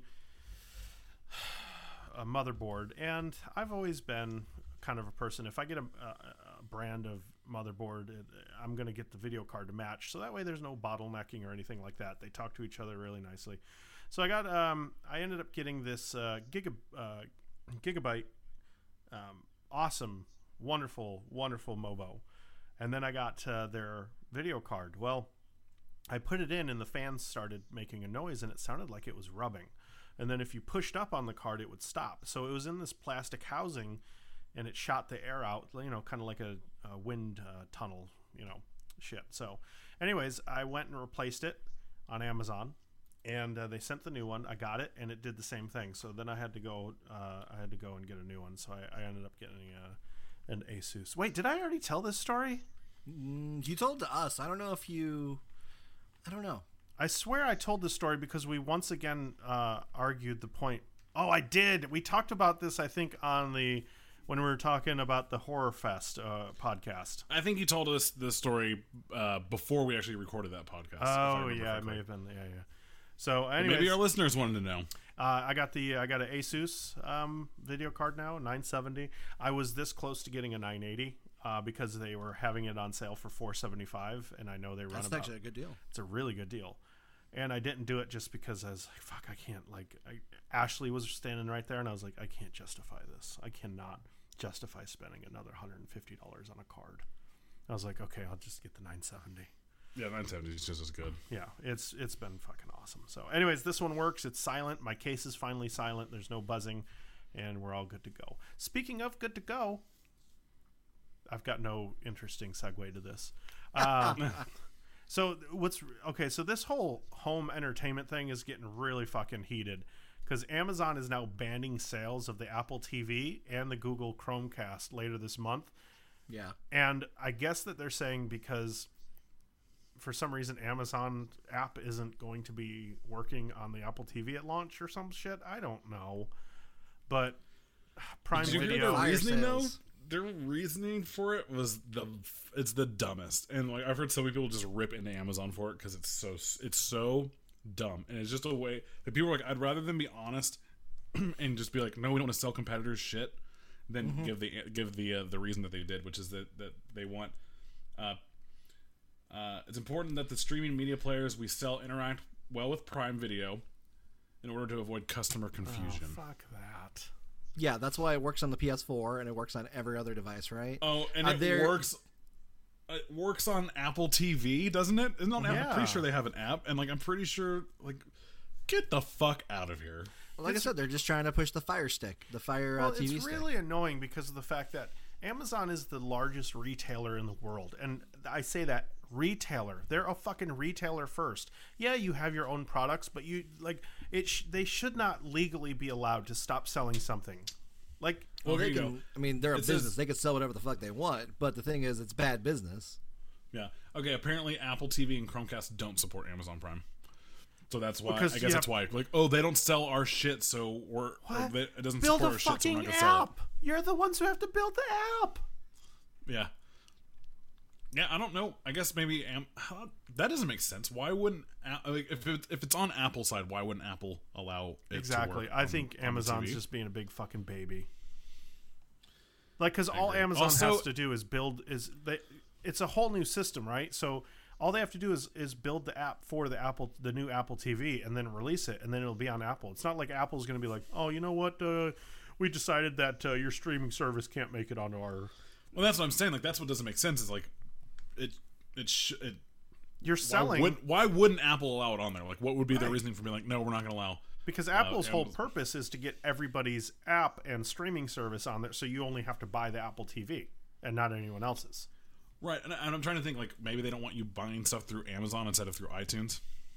a motherboard, and I've always been kind of a person. If I get a, a, a brand of motherboard, it, I'm going to get the video card to match, so that way there's no bottlenecking or anything like that. They talk to each other really nicely. So I got, um, I ended up getting this uh, giga, uh, gigabyte, um, awesome, wonderful, wonderful Mobo, and then I got uh, their video card. Well, I put it in, and the fans started making a noise, and it sounded like it was rubbing. And then if you pushed up on the card, it would stop. So it was in this plastic housing, and it shot the air out, you know, kind of like a, a wind uh, tunnel, you know, shit. So, anyways, I went and replaced it on Amazon. And uh, they sent the new one. I got it, and it did the same thing. So then I had to go. Uh, I had to go and get a new one. So I, I ended up getting a, an Asus. Wait, did I already tell this story? Mm, you told to us. I don't know if you. I don't know. I swear I told this story because we once again uh, argued the point. Oh, I did. We talked about this, I think, on the when we were talking about the Horror Fest uh, podcast. I think you told us the story uh, before we actually recorded that podcast. if I Oh remember yeah, it correctly. may have been. Yeah, yeah. So But anyways, maybe our listeners wanted to know. Uh, I got the I got an Asus um, video card now, nine seventy. I was this close to getting a nine eighty uh, because they were having it on sale for four seventy-five, and I know they run That's about. actually a good deal. It's a really good deal, and I didn't do it just because I was like, "Fuck, I can't." Like, I, Ashley was standing right there, and I was like, "I can't justify this. I cannot justify spending another one hundred fifty dollars on a card." I was like, "Okay, I'll just get the nine seventy." Yeah, nine seventy is just as good. Yeah, it's it's been fucking awesome. So anyways, this one works. It's silent. My case is finally silent. There's no buzzing, and we're all good to go. Speaking of good to go, I've got no interesting segue to this. Uh, so what's okay? So this whole home entertainment thing is getting really fucking heated because Amazon is now banning sales of the Apple T V and the Google Chromecast later this month. Yeah. And I guess that they're saying because for some reason Amazon app isn't going to be working on the Apple T V at launch or some shit. I don't know. But Prime Did you hear Video their Fire reasoning though? sales. Their reasoning for it was the it's the dumbest, and like I've heard so many people just rip into Amazon for it because it's so it's so dumb, and it's just a way that people are like, I'd rather them be honest and just be like, no, we don't want to sell competitors shit, than mm-hmm. give the give the uh, the reason that they did, which is that that they want. Uh, Uh, it's important that the streaming media players we sell interact well with Prime Video in order to avoid customer confusion. Oh, fuck that. Yeah, that's why it works on the P S four and it works on every other device, right? Oh, and Uh, it there- works it works on Apple T V, doesn't it? Isn't it on Apple? Yeah. I'm pretty sure they have an app, and like I'm pretty sure like get the fuck out of here. Like I said, they're just trying to push the Fire Stick, the Fire Well, uh, T V it's stick. really annoying because of the fact that Amazon is the largest retailer in the world. And I say that retailer. They're a fucking retailer first. Yeah, you have your own products, but you like it sh- they should not legally be allowed to stop selling something. Like Well, here they you can. go. I mean, they're a It says- business. They can sell whatever the fuck they want. But the thing is, it's bad business. Yeah. Okay. Apparently, Apple T V and Chromecast don't support Amazon Prime, so that's why. Because I you guess have- that's why. Like, oh, they don't sell our shit, so we're or what? they, it doesn't build support a our shit, so we're fucking not gonna sell it. app. You're the ones who have to build the app. Yeah. Yeah, I don't know. I guess maybe Am- how, that doesn't make sense. Why wouldn't A- like if it, if it's on Apple side, why wouldn't Apple allow it Exactly. To work I on- think on the Amazon's T V? just being a big fucking baby. Like, because all agree. Amazon Also- has to do is build is they. It's a whole new system, right? So all they have to do is is build the app for the Apple, the new Apple T V, and then release it, and then it'll be on Apple. It's not like Apple's going to be like, oh, you know what? Uh, we decided that uh, your streaming service can't make it onto our. Well, that's what I'm saying. Like that's what doesn't make sense. Is like it it sh- it. You're Why, selling would, why wouldn't Apple allow it on there? Like, what would be the Right. reasoning for being like, no, we're not going to allow? because Apple's whole Amazon. purpose is to get everybody's app and streaming service on there, so you only have to buy the Apple T V and not anyone else's. Right, and, and I'm trying to think like maybe they don't want you buying stuff through Amazon instead of through iTunes.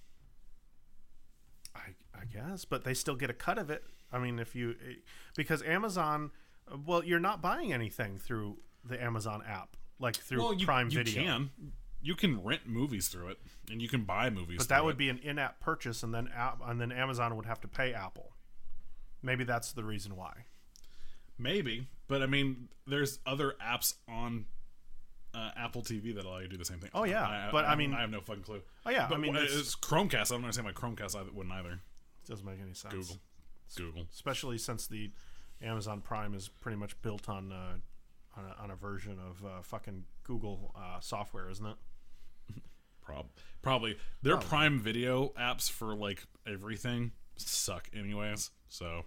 I, I guess, but they still get a cut of it. I mean, if you because Amazon, well, you're not buying anything through the Amazon app, like through Well, you, Prime you Video. can. You can rent movies through it, and you can buy movies. But through that would it. be an in-app purchase, and then app, and then Amazon would have to pay Apple. Maybe that's the reason why. maybe, but I mean, there's other apps on uh, Apple T V that allow you to do the same thing. Oh, yeah, I, but I mean- I have no fucking clue. Oh yeah, But I mean, wh- it's, it's Chromecast. I don't understand why Chromecast either, wouldn't either. it doesn't make any sense. Google, Google. Especially since the Amazon Prime is pretty much built on uh, on, a, on a version of uh, fucking Google uh, software, isn't it? Prob- probably their Prime Video apps for like everything suck, anyways. So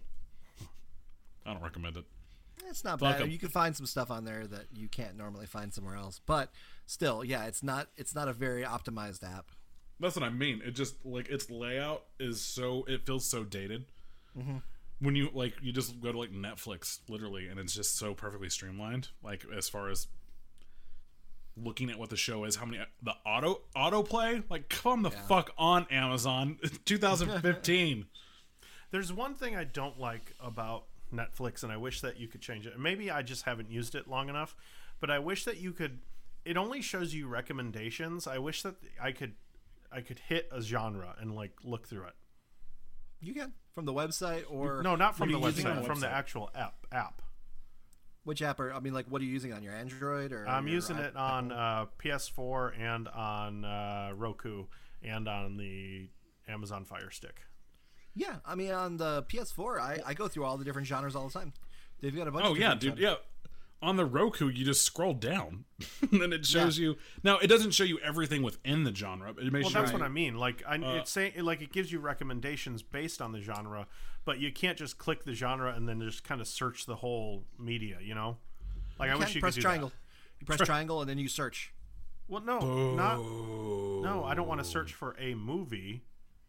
I don't recommend it. It's not Fuck bad. 'em. You can find some stuff on there that you can't normally find somewhere else. But still, yeah, it's not it's not a very optimized app. That's what I mean. It just like its layout is so it feels so dated. Mm-hmm. When you like you just go to like Netflix literally, and it's just so perfectly streamlined. Like as far as looking at what the show is, how many the auto autoplay. Like come the fuck on, Amazon. twenty fifteen. There's one thing I don't like about Netflix, and I wish that you could change it. And maybe I just haven't used it long enough, but I wish that you could. It only shows you recommendations. I wish that I could, I could hit a genre and like look through it. You can from the website or No, not from the what are you using website, on from the website? actual app. App. Which app are I mean, like, what are you using on your Android or? I'm your using iP- it on uh, P S four and on uh, Roku and on the Amazon Fire Stick. Yeah, I mean, on the P S four, I, I go through all the different genres all the time. They've got a bunch. Oh of yeah, different dude. genres. Yeah. On the Roku, you just scroll down, and then it shows you. Now, it doesn't show you everything within the genre. It may Well, show that's you, what I mean. Like, I, Uh, it's saying like it gives you recommendations based on the genre, but you can't just click the genre and then just kind of search the whole media. You know, like I You wish can you press could do triangle. that. You press triangle and then you search. Well, no, not no. I don't want to search for a movie.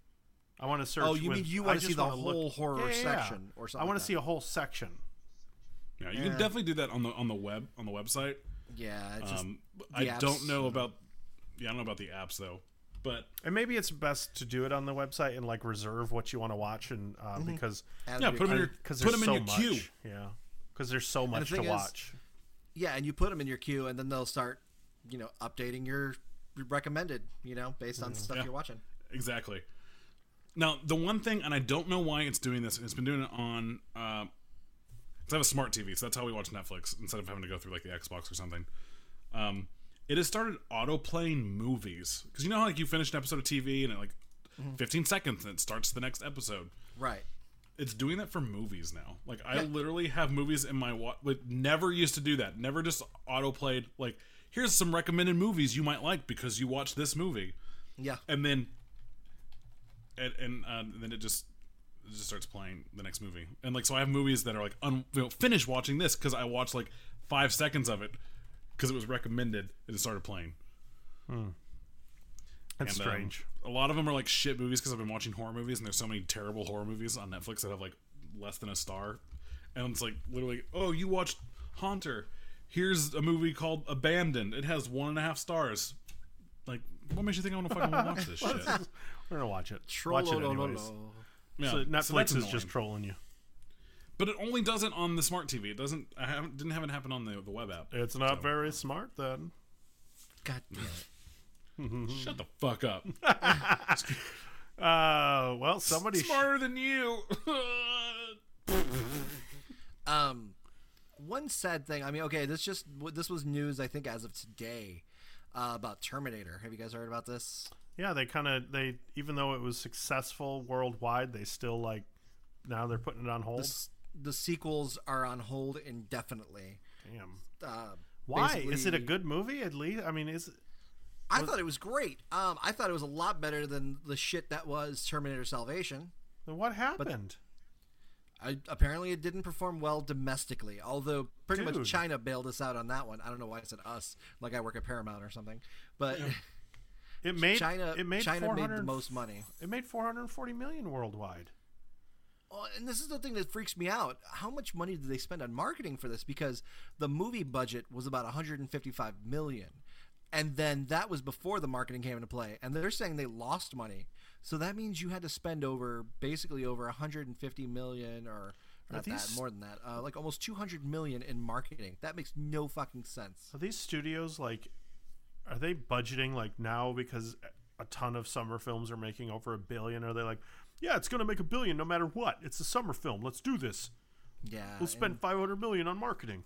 I want to search. Oh, you with- mean you I wanna just see the wanna look- whole horror Yeah, yeah, yeah. section or something I want like to see a whole section. Yeah, you Yeah. can definitely do that on the on the web on the website. Yeah, it's just Um, the I apps, don't know you about. Yeah, I don't know about the apps though, but And maybe it's best to do it on the website and like reserve what you want to watch, and uh, Mm-hmm. because add yeah, to put them in your because put there's them in so your much. queue. Yeah, because there's so much to thing is- watch. Yeah, and you put them in your queue, and then they'll start, you know, updating your recommended, you know, based on stuff Yeah. you're watching. Exactly. Now, the one thing, and I don't know why it's doing this, it's been doing it on. Uh, 'cause I have a smart T V, so that's how we watch Netflix instead of having to go through like the Xbox or something. Um, it has started auto playing movies because you know how like you finish an episode of T V and it like fifteen seconds and it starts the next episode. Right. It's doing that for movies now. Like I literally have movies in my wa- like never used to do that. Never just auto played like here's some recommended movies you might like because you watched this movie, Yeah. and then and, and uh, then it just it just starts playing the next movie. And like so I have movies that are like un, you know, finish watching this because I watched like five seconds of it because it was recommended and it started playing. That's And, um, strange. a lot of them are like shit movies because I've been watching horror movies, and there's so many terrible horror movies on Netflix that have like less than a star. And it's like literally, oh, you watched Haunter. Here's a movie called Abandoned. It has one and a half stars. Like, what makes you think I want to fucking watch this shit? We're gonna watch it. Troll- watch it lo- lo- lo- anyways. lo. Yeah, So Netflix so that's is annoying. just trolling you. But it only does it on the smart T V. It doesn't. I haven't didn't have it happen on the the web app. It's not So- very smart then. God damn it. Shut the fuck up. Uh, well, somebody. sh- Smarter than you. Um, one sad thing. I mean, okay, this just this was news. I think as of today, uh, about Terminator. Have you guys heard about this? Yeah, they kind of they even though it was successful worldwide, they still like now they're putting it on hold. The, s- the sequels are on hold indefinitely. Damn. Uh, Why is it a basically- good movie? At least I mean, is it, I thought it was great. Um, I thought it was a lot better than the shit that was Terminator Salvation. then what happened? I, apparently, it didn't perform well domestically. Although pretty Dude. much China bailed us out on that one. I don't know why I said us, like I work at Paramount or something. But It made China, It made China made the 400 most money. It made four hundred forty million worldwide. Oh, and this is the thing that freaks me out. How much money did they spend on marketing for this? Because the movie budget was about one hundred fifty-five million dollars. And then that was before the marketing came into play. And they're saying they lost money. So that means you had to spend over, basically over one hundred fifty million dollars or not these- that, more than that, uh, like almost two hundred million dollars in marketing. That makes no fucking sense. Are these studios like? Are they budgeting like now because a ton of summer films are making over a billion? Are they like, yeah, it's gonna make a billion no matter what? It's a summer film. Let's do this. Yeah. We'll spend five hundred million on marketing.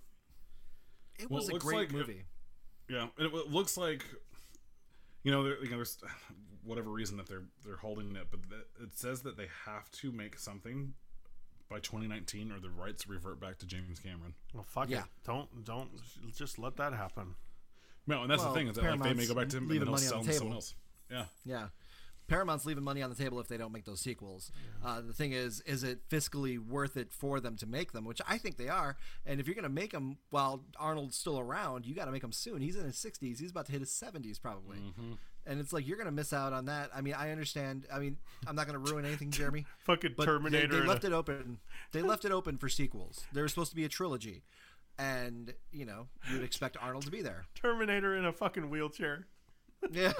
It Well, was it a looks great like- movie. Yeah, it, it looks like, you know, there, you know, there's whatever reason that they're they're holding it, but that, it says that they have to make something by twenty nineteen, or the rights revert back to James Cameron. Well, fuck Yeah. it. Don't don't just let that happen. No, and that's Well, the thing is that like, they may Paramount's go back to him and leaving then he'll money on sell the them to someone table. else. Yeah, Yeah. Paramount's leaving money on the table if they don't make those sequels. Uh, the thing is, is it fiscally worth it for them to make them? Which I think they are. And if you're going to make them while Arnold's still around, you got to make them soon. He's in his sixties. He's about to hit his seventies probably. And it's like you're going to miss out on that. I mean, I understand. I mean, I'm not going to ruin anything, Jeremy. Fucking But Terminator. They, they and left a- it open. They left it open for sequels. There was supposed to be a trilogy, and you know you'd expect Arnold to be there. Terminator in a fucking wheelchair. Yeah.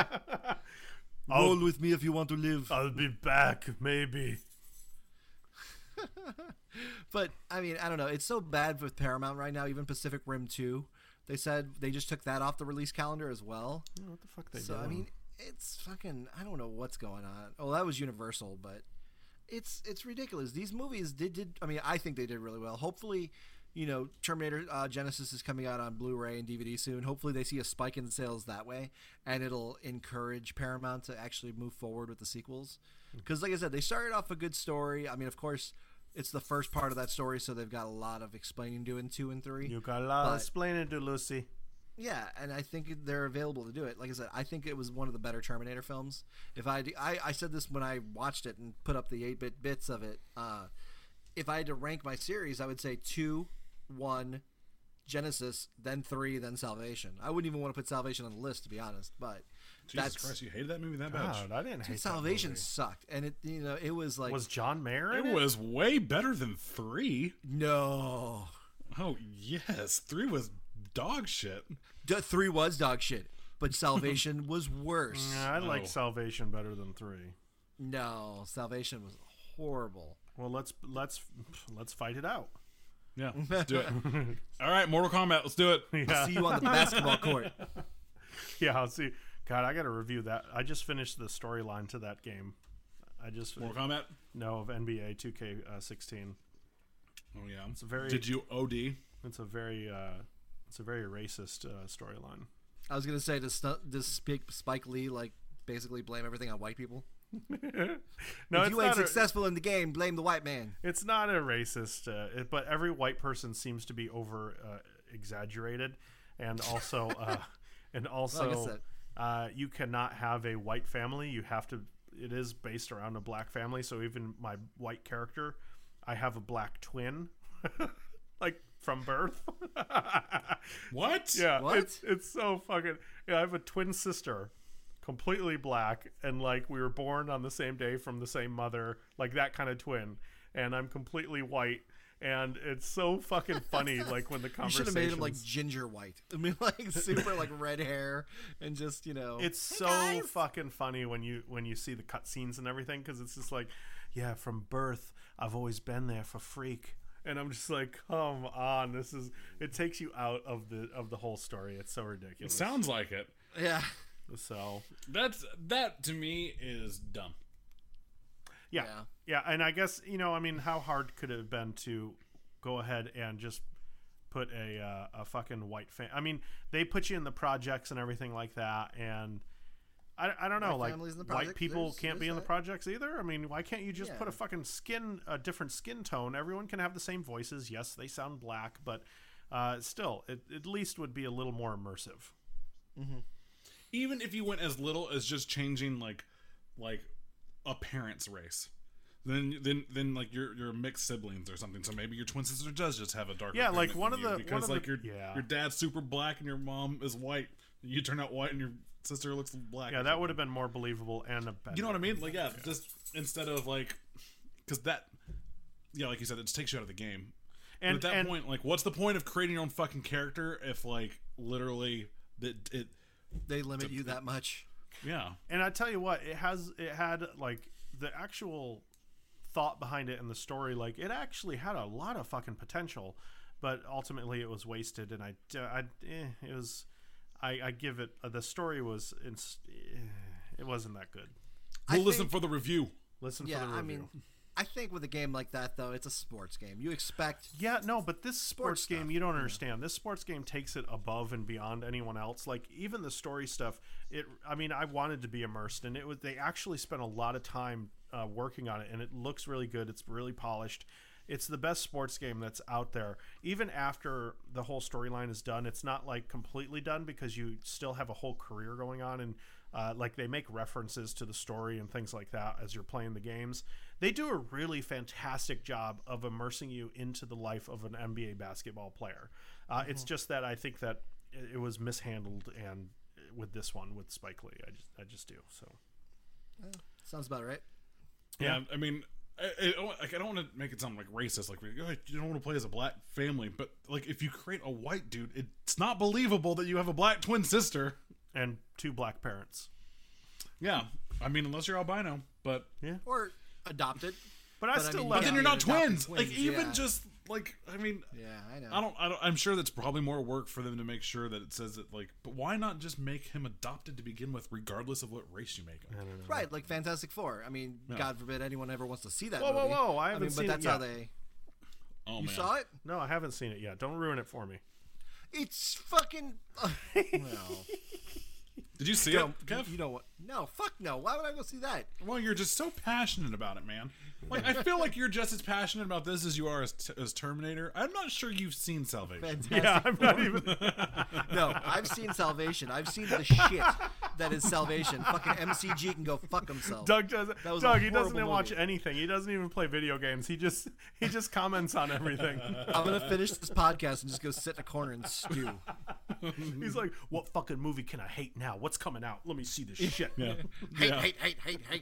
I'll- Roll with me if you want to live. I'll be back, maybe. But I mean, I don't know. It's so bad with Paramount right now. Even Pacific Rim two, they said they just took that off the release calendar as well. What the fuck they So doing? I mean, it's fucking. I don't know what's going on. Oh, that was Universal, but it's it's ridiculous. These movies did did. I mean, I think they did really well. Hopefully, you know, Terminator uh, Genesis is coming out on Blu-ray and D V D soon. Hopefully, they see a spike in sales that way, and it'll encourage Paramount to actually move forward with the sequels. Because, like I said, they started off a good story. I mean, of course, it's the first part of that story, so they've got a lot of explaining to in two and three. you got a lot but- of explaining to Lucy. Yeah, and I think they're available to do it. Like I said, I think it was one of the better Terminator films. If I, I, I said this when I watched it and put up the eight-bit bits of it. Uh, if I had to rank my series, I would say two, one, Genesis, then three, then Salvation. I wouldn't even want to put Salvation on the list, to be honest. But Jesus that's Christ, you hated that movie that much? God, I didn't hate Salvation that sucked, and it you know it was like movie. Was John Mayer in It it? was way better than three. no. Oh yes, three was dog shit. D- three was dog shit, but Salvation was worse. Yeah, I like Oh. Salvation better than three. No, Salvation was horrible. Well, let's let's let's fight it out. Yeah, let's do it. All right, Mortal Kombat, let's do it. Yeah, See you on the basketball court. yeah. I'll see. God, I got to review that. I just finished the storyline to that game. I just Mortal Kombat. know of N B A two K sixteen. Oh yeah, It's a very. Did you O D? It's a very. Uh, it's a very racist uh, storyline. I was gonna say, does, Stu- does Spike, Spike Lee like basically blame everything on white people? No, if it's you ain't not. A, successful in the game, blame the white man. it's not a racist, uh, it, but every white person seems to be over uh, exaggerated, and also, uh, and Well, I guess also, that- uh, you cannot have a white family. You have to. It is based around a black family. So even my white character, I have a black twin. like from birth. What? Yeah, What? it's it's so fucking. Yeah, I have a twin sister, completely black, and like we were born on the same day from the same mother, like that kind of twin, and I'm completely white. And it's so fucking funny, like when the You should conversations. have made him like ginger white. I mean, like super like red hair and just you know. It's "Hey, so guys." fucking funny when you when you see the cutscenes and everything, because it's just like, yeah, from birth I've always been there for Freak, and I'm just like, come on, this is. It takes you out of the of the whole story. It's so It ridiculous. sounds like it. Yeah. So That's that to me is dumb. yeah, Yeah. yeah, and I guess you know, I mean, how hard could it have been to go ahead and just put a uh, a fucking white fan? I mean, they put you in the projects and everything like that, and I, I don't know, White like families in the white projects, people there's- can't be there's in the that. projects either. I mean, why can't you just Yeah. put a fucking skin, a different skin tone? Everyone can have the same voices. Yes, they sound black, but uh, still, it at least would be a little more immersive. Even if you went as little as just changing like like a parent's race. Then, then, then, like you're you're mixed siblings or something. So maybe your twin sister does just have a darker. Yeah, like pigment one than of you the- because one of like the- your yeah. your dad's super black and your mom is white. You turn out white and your sister looks black. Yeah, or that something. would have been more believable and a better. You know what I mean? Like yeah, just instead of like because that yeah, like you said, it just takes you out of the game. And But at that and, point, like, what's the point of creating your own fucking character if like literally that it? They limit you that much. Yeah, and I tell you what, it has it had like the actual thought behind it and the story. Like it actually had a lot of fucking potential, but ultimately it was wasted. And I, I eh, it was, I, I give it. Uh, the story was, it's, eh, it wasn't that good. we'll I listen think- for the review. Listen Yeah, for the review. I mean, I think with a game like that though, it's a sports game. You expect Yeah, no, but this sports, Sports game, stuff, you don't understand. This sports game takes it above and beyond anyone else. Like even the story stuff, it. I mean, I wanted to be immersed, and it was. They actually spent a lot of time uh, working on it, and it looks really good. It's really polished. It's the best sports game that's out there. Even after the whole storyline is done, it's not like completely done because you still have a whole career going on, and uh, like they make references to the story and things like that as you're playing the games. They do a really fantastic job of immersing you into the life of an N B A basketball player. Uh, It's just that I think that it it was mishandled, and with this one with Spike Lee, I just I just do so. sounds about right. Yeah, I mean, I, I, like, I don't want to make it sound like racist. Like, oh, you don't want to play as a black family, but like, if you create a white dude, it's not believable that you have a black twin sister. And two black parents. Yeah, I mean, unless you're albino, but Or adopted. But I But I still mean, love but then yeah, you're not you're adopted twins. Like, twins, even yeah. just like, I mean, Yeah, I know. I don't, I don't. I'm sure that's probably more work for them to make sure that it says that. Like, but why not just make him adopted to begin with, regardless of what race you make him? Right, like Fantastic Four. I mean, God forbid anyone ever wants to see that Whoa, whoa, movie. whoa, I haven't mean, seen it but that's yet. how they. Oh You man, saw it? No, I haven't seen it yet. Don't ruin it for me. It's fucking. Uh, well, did you see no, it, Kev? you know what? No, fuck no. Why would I go see that? Well, you're just so passionate about it, man. Like, I feel like you're just as passionate about this as you are as, as Terminator. I'm not sure you've seen Salvation. Fantastic. Yeah, I'm not even. No, I've seen Salvation. I've seen the shit that is Salvation. Fucking M C G can go fuck himself. Doug doesn't. That was a Doug, he doesn't horrible watch movie. anything. He doesn't even play video games. He just he just comments on everything. I'm gonna finish this podcast and just go sit in a corner and stew. He's like, "What fucking movie can I hate now? What's coming out? Let me see this shit." Yeah, Hate, yeah. hate, hate, hate, hate.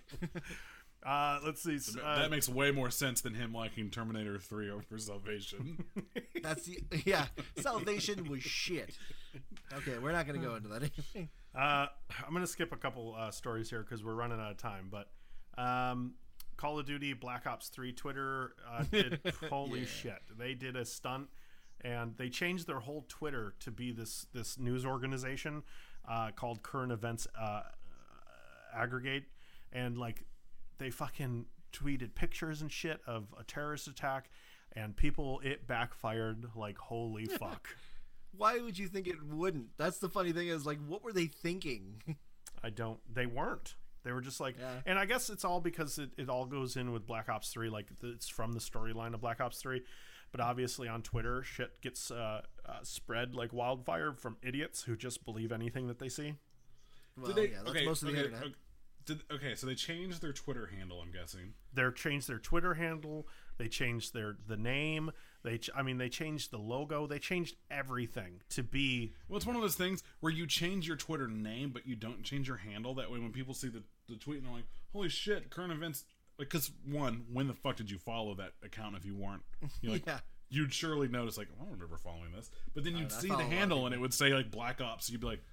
Uh, let's see. Uh, that makes way more sense than him liking Terminator three over Salvation. That's the yeah. Salvation was shit. Okay, we're not gonna go into that. Uh, I'm gonna skip a couple uh, stories here because we're running out of time. But um, Call of Duty Black Ops three Twitter uh, did holy Yeah. shit. They did a stunt, and they changed their whole Twitter to be this this news organization uh, called Current Events uh, Aggregate, and like they fucking tweeted pictures and shit of a terrorist attack, and people it backfired like holy fuck. Why would you think it wouldn't? That's the funny thing is like, what were they thinking? I don't. They weren't. They were just like, Yeah. and I guess it's all because it, it all goes in with Black Ops three. Like it's from the storyline of Black Ops three, but obviously on Twitter, shit gets uh, uh, spread like wildfire from idiots who just believe anything that they see. Well, Did they, yeah, that's okay, most of the okay, internet. okay. Did, okay, so they changed their Twitter handle, I'm guessing. They're changed their Twitter handle. They changed their the name. They, ch- I mean, they changed the logo. They changed everything to be. Well, it's one of those things where you change your Twitter name, but you don't change your handle. That way, when people see the, the tweet and they're like, "Holy shit, current events!" Like, because one, when the fuck did you follow that account if you weren't? You're like, Yeah. You'd surely notice, like, I don't remember following this. But then you'd I see follow the a lot of handle and it would say like Black Ops. So you'd be like,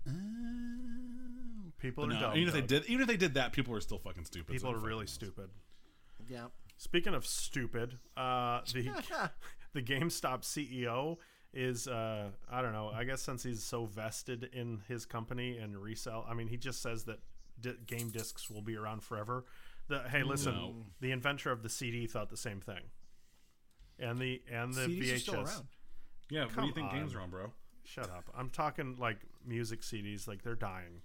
People but are no, dumb. even if they Doug. did, even if they did that, people are still fucking stupid. people so are fuck really knows. stupid. Yeah. Speaking of stupid, uh, the the GameStop C E O is uh, I don't know. I guess since he's so vested in his company and resell, I mean, he just says that di- game discs will be around forever. The hey, listen, No. the inventor of the C D thought the same thing, and the and the C Ds V are H S. still around. Yeah, what do Come you think games on. are on, bro? Shut up. I'm talking like music C Ds, like they're dying.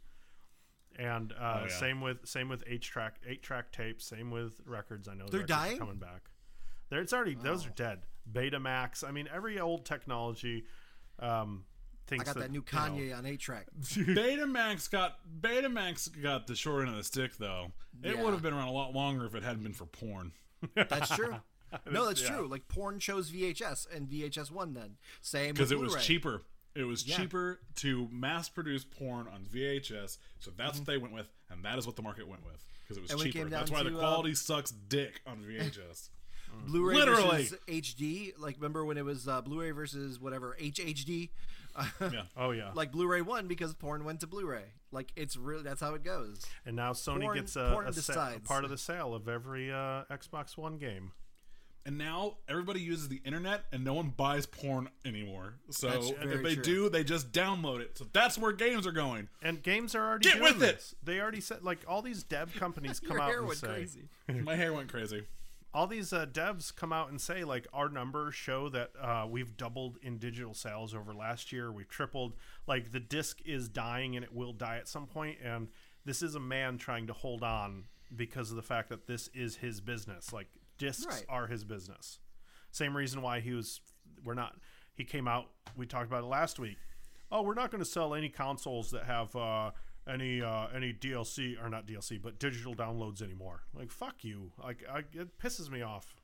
And uh, Oh, yeah. same with same with eight track eight track tapes. Same with records. I know the They're records are dying? coming back. They're, it's already those are dead. Betamax. I mean, every old technology um, I thinks got that new you know, Kanye on eight track. Betamax got Betamax got the short end of the stick, though. It Yeah. would have been around a lot longer if it hadn't been for porn. That's true. No, that's Yeah. true. Like porn chose V H S and V H S won then. Same Because with it was Blu-ray. cheaper. It was Yeah. cheaper to mass produce porn on V H S, so that's Mm-hmm. what they went with, and that is what the market went with because it was And when it cheaper. came That's down why the to, uh, quality sucks dick on V H S. Blu-ray Literally. versus H D. Like remember when it was uh, Blu-ray versus whatever H H D? Yeah. Oh yeah. Like Blu-ray won because porn went to Blu-ray. Like it's really that's how it goes. and now Sony porn- gets a, porn a, sa- a decides. part of the sale of every uh, Xbox One game. And now everybody uses the internet, and no one buys porn anymore. So That's if very they true. do, they just download it. So that's where games are going. And games are already Get doing with it! this. They already said like all these dev companies come Your out hair and went say crazy. My hair went crazy. all these uh, devs come out and say like our numbers show that uh, we've doubled in digital sales over last year. We've tripled. Like the disc is dying and it will die at some point. And this is a man trying to hold on because of the fact that this is his business. Like discs Right. are his business. Same reason why he was. We're not. He came out. We talked about it last week. Oh, we're not going to sell any consoles that have uh, any uh, any D L C or not D L C, but digital downloads anymore. Like fuck you. Like I, it pisses me off.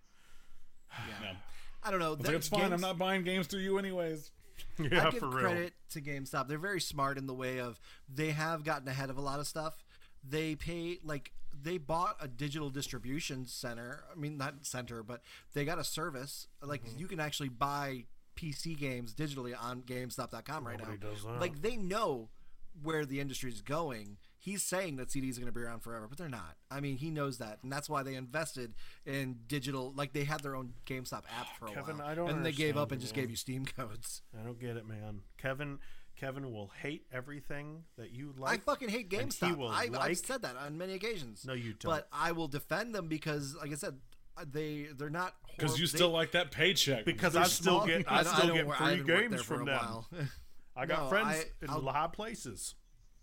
Yeah. I don't know. It's, like, it's fine. I'm not buying games through you anyways. Yeah, I give for real. credit to GameStop. They're very smart in the way of they have gotten ahead of a lot of stuff. They pay like they bought a digital distribution center. I mean, not center, but they got a service. Like Mm-hmm. you can actually buy P C games digitally on GameStop dot com right Nobody now. does that. Like they know where the industry is going. He's saying that C Ds are going to be around forever, but they're not. I mean, he knows that, and that's why they invested in digital. Like they had their own GameStop app for a Kevin, while, I don't and then they gave up understand and just you, gave you Steam codes. I don't get it, man. Kevin, Kevin will hate everything that you like. I fucking hate and he GameStop. will I, like- I've said that on many occasions. No, you don't. But I will defend them because, like I said, they they're not Because horrible. you They- still like that paycheck. Because they're I still small- get I, don't- still don't get wor- I free haven't worked there games for from a them. while. I got No, friends I- in I'll- high places.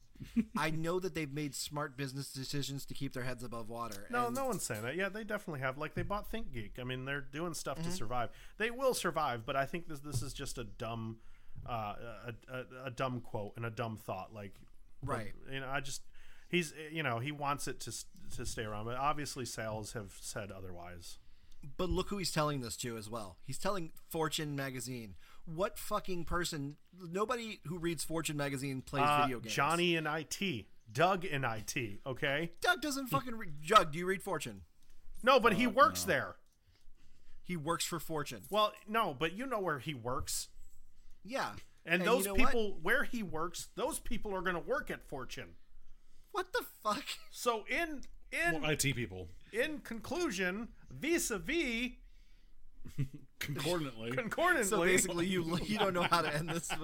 I know that they've made smart business decisions to keep their heads above water. No, and no one's saying that. Yeah, they definitely have. Like they bought ThinkGeek. I mean, they're doing stuff Mm-hmm. to survive. They will survive, but I think this this is just a dumb, uh, a, a, a dumb quote and a dumb thought. Like, Right. You know, I just he's you know he wants it to s- to stay around, but obviously sales have said otherwise. But look who he's telling this to as well. He's telling Fortune magazine. What fucking person? Nobody who reads Fortune magazine plays Uh, video games. Johnny in I T, Doug in I T. Okay, Doug doesn't fucking read. Doug, do you read Fortune? no, but he works there. He works for Fortune. Well, no, but you know where he works. Yeah. And, you those know what? people, where he works, those people are going to work at Fortune. What the fuck? So in in Well, I T people. in conclusion, vis-a-vis, Concordantly. concordantly, So basically, you you don't know how to end this.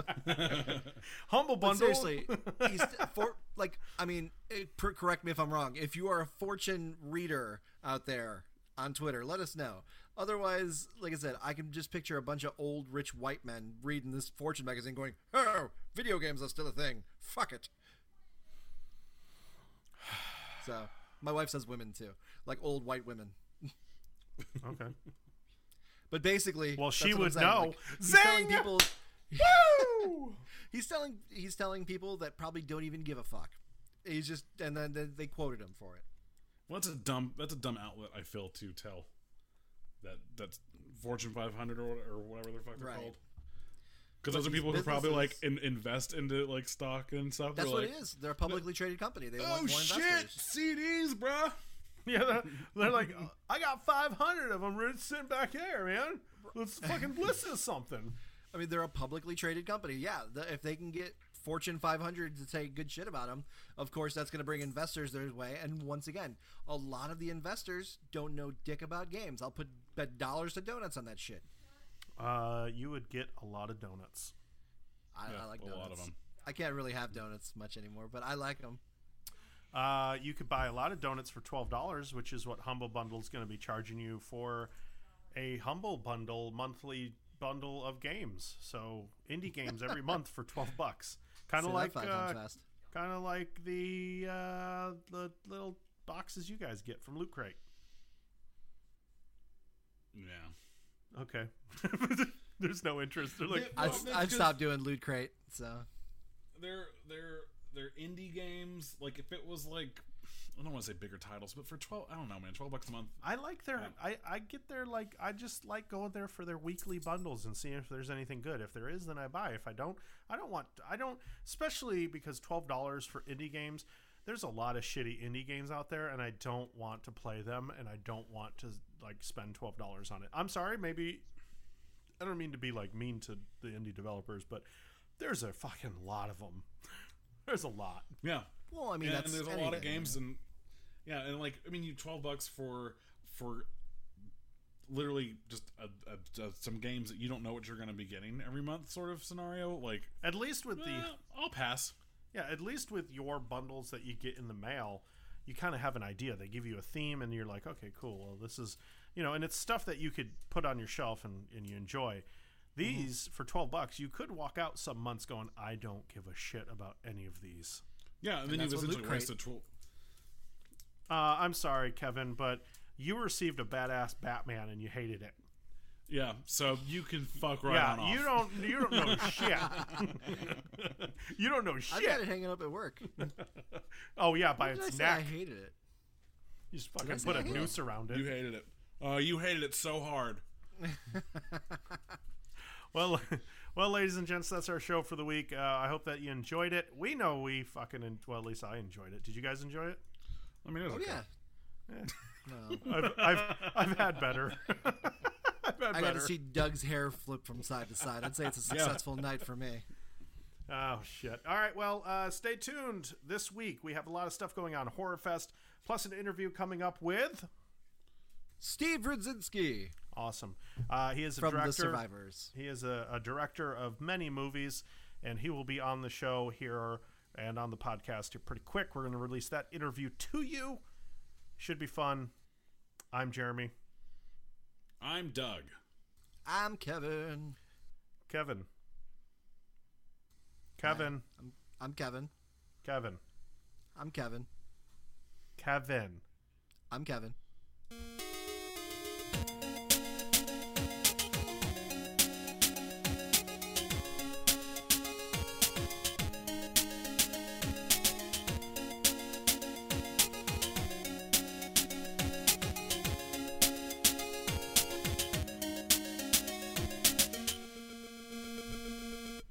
Humble But Bundle. seriously, he's for like I mean, it, per, correct me if I'm wrong. If you are a Fortune reader out there on Twitter, let us know. Otherwise, like I said, I can just picture a bunch of old rich white men reading this Fortune magazine, going, "Oh, video games are still a thing. Fuck it." So my wife says women too, like old white women. Okay. But basically, Well, that's she what I'm would saying. know. Like, he's telling Zing! people. Woo! He's telling he's telling people that probably don't even give a fuck. He's just and then then they quoted him for it. Well, that's a dumb. That's a dumb outlet. I feel to tell. that that's Fortune five hundred or, or whatever the fuck they're Right. called. Because But those are these people who probably like businesses- in, invest into like stock and stuff. That's They're what like, it is. They're a publicly traded company. They Oh want more shit, investors. C Ds, bruh. Yeah, they're, they're like, I got five hundred of them sitting back there, man. Let's fucking listen to something. I mean, they're a publicly traded company. Yeah, the, if they can get Fortune five hundred to say good shit about them, of course that's going to bring investors their way. And once again, a lot of the investors don't know dick about games. I'll put bet dollars to donuts on that shit. Uh, you would get a lot of donuts. I, Yeah, I like a donuts. lot of them. I can't really have donuts much anymore, but I like them. Uh, you could buy a lot of donuts for twelve dollars, which is what Humble Bundle is going to be charging you for a Humble Bundle monthly bundle of games. So indie games every month for twelve bucks. Kind Say of that like five uh, times fast. kind of like the uh, the little boxes you guys get from Loot Crate. Yeah. Okay. There's no interest. They're like, Yeah, I've, Well, that's I've 'cause- stopped doing Loot Crate, so They're they're they're indie games. Like if it was like I don't want to say bigger titles, but for twelve, I don't know, man, twelve bucks a month. I like their. Yeah. I, I get their like. I just like going there for their weekly bundles and seeing if there's anything good. If there is, then I buy. If I don't, I don't want. I don't. Especially because twelve dollars for indie games. There's a lot of shitty indie games out there, and I don't want to play them, and I don't want to like spend twelve dollars on it. I'm sorry. Maybe I don't mean to be like mean to the indie developers, but there's a fucking lot of them. There's a lot. Yeah. well, I mean, and, that's and there's a lot of anything. games, and yeah, and like I mean, you twelve bucks for for literally just a, a, a, some games that you don't know what you're going to be getting every month, sort of scenario. Like, At least with the. eh, I'll pass. Yeah, at least with your bundles that you get in the mail, you kind of have an idea. They give you a theme, and you're like, okay, cool. Well, this is, you know, and it's stuff that you could put on your shelf and, and you enjoy. These, Mm-hmm. for twelve bucks, you could walk out some months going, I don't give a shit about any of these. Yeah, and then that's you've what Loot essentially Crate- wasted twelve. Uh, I'm sorry, Kevin, but you received a badass Batman and you hated it. Yeah, so you can fuck right yeah, on off. you don't, you don't know shit. You don't know I've got shit. it hanging up at work. Oh yeah, by When did I its say I neck. hated it? You just I fucking say put I a hate it? noose around it. You hated it. Uh, you hated it so hard. Well, well, ladies and gents, that's our show for the week. Uh, I hope that you enjoyed it. We know we fucking, en- well, at least I enjoyed it. Did you guys enjoy it? I mean, it was Oh okay. yeah. No. I've, I've, I've had better. I've had I got better. to see Doug's hair flip from side to side. I'd say it's a Yeah. successful night for me. Oh, shit. All right, well, uh, stay tuned. This week, we have a lot of stuff going on. Horror Fest, plus an interview coming up with... Steve Rudzinski Awesome. Uh, he is a from director. The Survivors. He is a, a director of many movies, and he will be on the show here and on the podcast here pretty quick. We're going to release that interview to you. Should be fun. I'm Jeremy. I'm Doug. I'm Kevin. Kevin. Kevin. I'm, I'm Kevin. Kevin. I'm Kevin. Kevin. I'm Kevin.